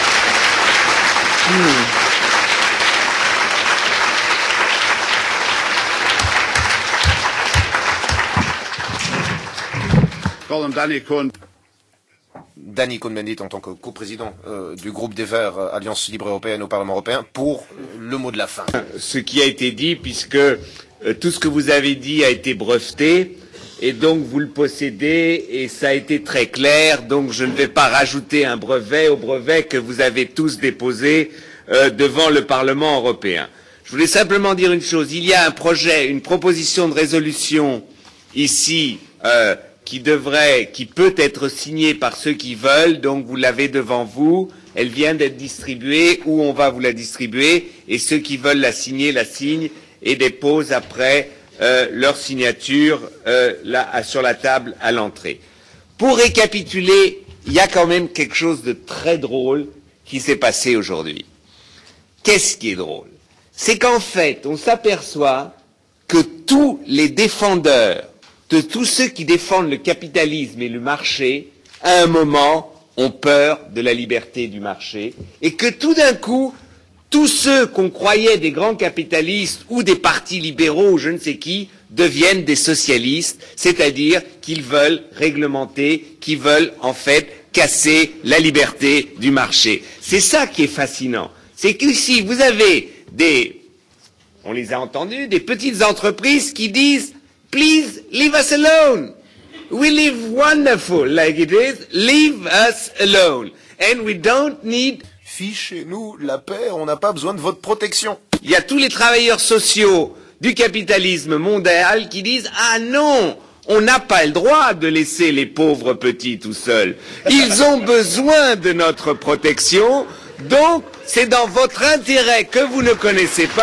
Danny Cohn-Bendit en tant que coprésident du groupe des Verts Alliance Libre Européenne au Parlement Européen pour le mot de la fin. Ce qui a été dit, puisque tout ce que vous avez dit a été breveté, et donc vous le possédez, et ça a été très clair, donc je ne vais pas rajouter un brevet au brevet que vous avez tous déposé devant le Parlement européen. Je voulais simplement dire une chose, il y a un projet, une proposition de résolution ici qui peut être signée par ceux qui veulent, donc vous l'avez devant vous, elle vient d'être distribuée, ou on va vous la distribuer, et ceux qui veulent la signer, la signent, et déposent après leur signature là, sur la table à l'entrée. Pour récapituler, il y a quand même quelque chose de très drôle qui s'est passé aujourd'hui. Qu'est-ce qui est drôle? C'est qu'en fait, on s'aperçoit que tous les défendeurs, de tous ceux qui défendent le capitalisme et le marché, à un moment, ont peur de la liberté du marché, et que tout d'un coup, tous ceux qu'on croyait des grands capitalistes ou des partis libéraux ou je ne sais qui deviennent des socialistes, c'est-à-dire qu'ils veulent réglementer, qu'ils veulent en fait casser la liberté du marché. C'est ça qui est fascinant. C'est que si vous avez on les a entendus, des petites entreprises qui disent « Please, leave us alone. We live wonderful like it is. Leave us alone. And we don't need... » Fichez-nous la paix, on n'a pas besoin de votre protection. Il y a tous les travailleurs sociaux du capitalisme mondial qui disent « Ah non, on n'a pas le droit de laisser les pauvres petits tout seuls. Ils ont besoin de notre protection, donc c'est dans votre intérêt que vous ne connaissez pas. »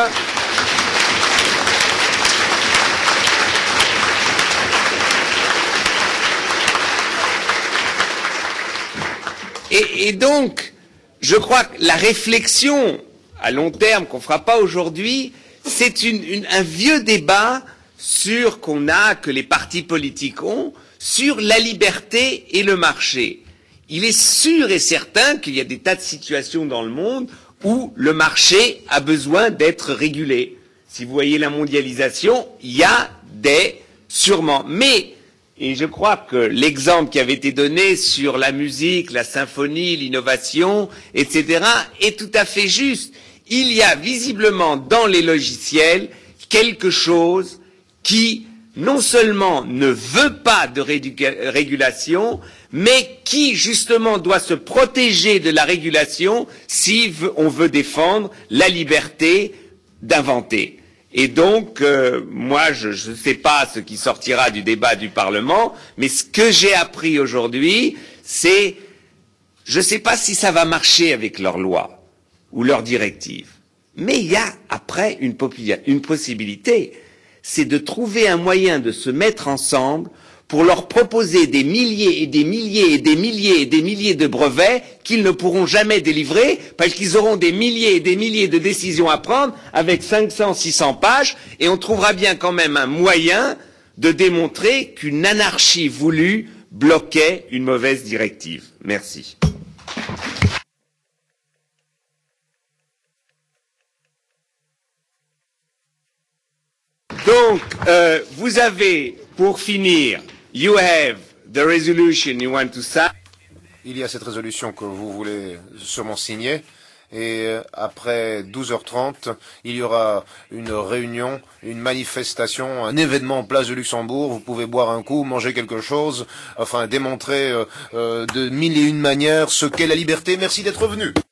Et donc, je crois que la réflexion à long terme qu'on ne fera pas aujourd'hui, c'est un vieux débat que les partis politiques ont sur la liberté et le marché. Il est sûr et certain qu'il y a des tas de situations dans le monde où le marché a besoin d'être régulé. Si vous voyez la mondialisation, il y a sûrement. Mais, et je crois que l'exemple qui avait été donné sur la musique, la symphonie, l'innovation, etc., est tout à fait juste. Il y a visiblement dans les logiciels quelque chose qui, non seulement ne veut pas de régulation, mais qui, justement, doit se protéger de la régulation si on veut défendre la liberté d'inventer. Et donc, moi, je ne sais pas ce qui sortira du débat du Parlement, mais ce que j'ai appris aujourd'hui, c'est, je ne sais pas si ça va marcher avec leurs lois ou leurs directives, mais il y a après une possibilité, c'est de trouver un moyen de se mettre ensemble pour leur proposer des milliers et des milliers et des milliers et des milliers de brevets qu'ils ne pourront jamais délivrer parce qu'ils auront des milliers et des milliers de décisions à prendre avec 500, 600 pages et on trouvera bien quand même un moyen de démontrer qu'une anarchie voulue bloquait une mauvaise directive. Merci. Donc, vous avez, pour finir, you have the resolution you want to sign. Il y a cette résolution que vous voulez sûrement signer. Et après 12h30, il y aura une réunion, une manifestation, un événement en place de Luxembourg. Vous pouvez boire un coup, manger quelque chose, enfin démontrer de mille et une manières ce qu'est la liberté. Merci d'être venu.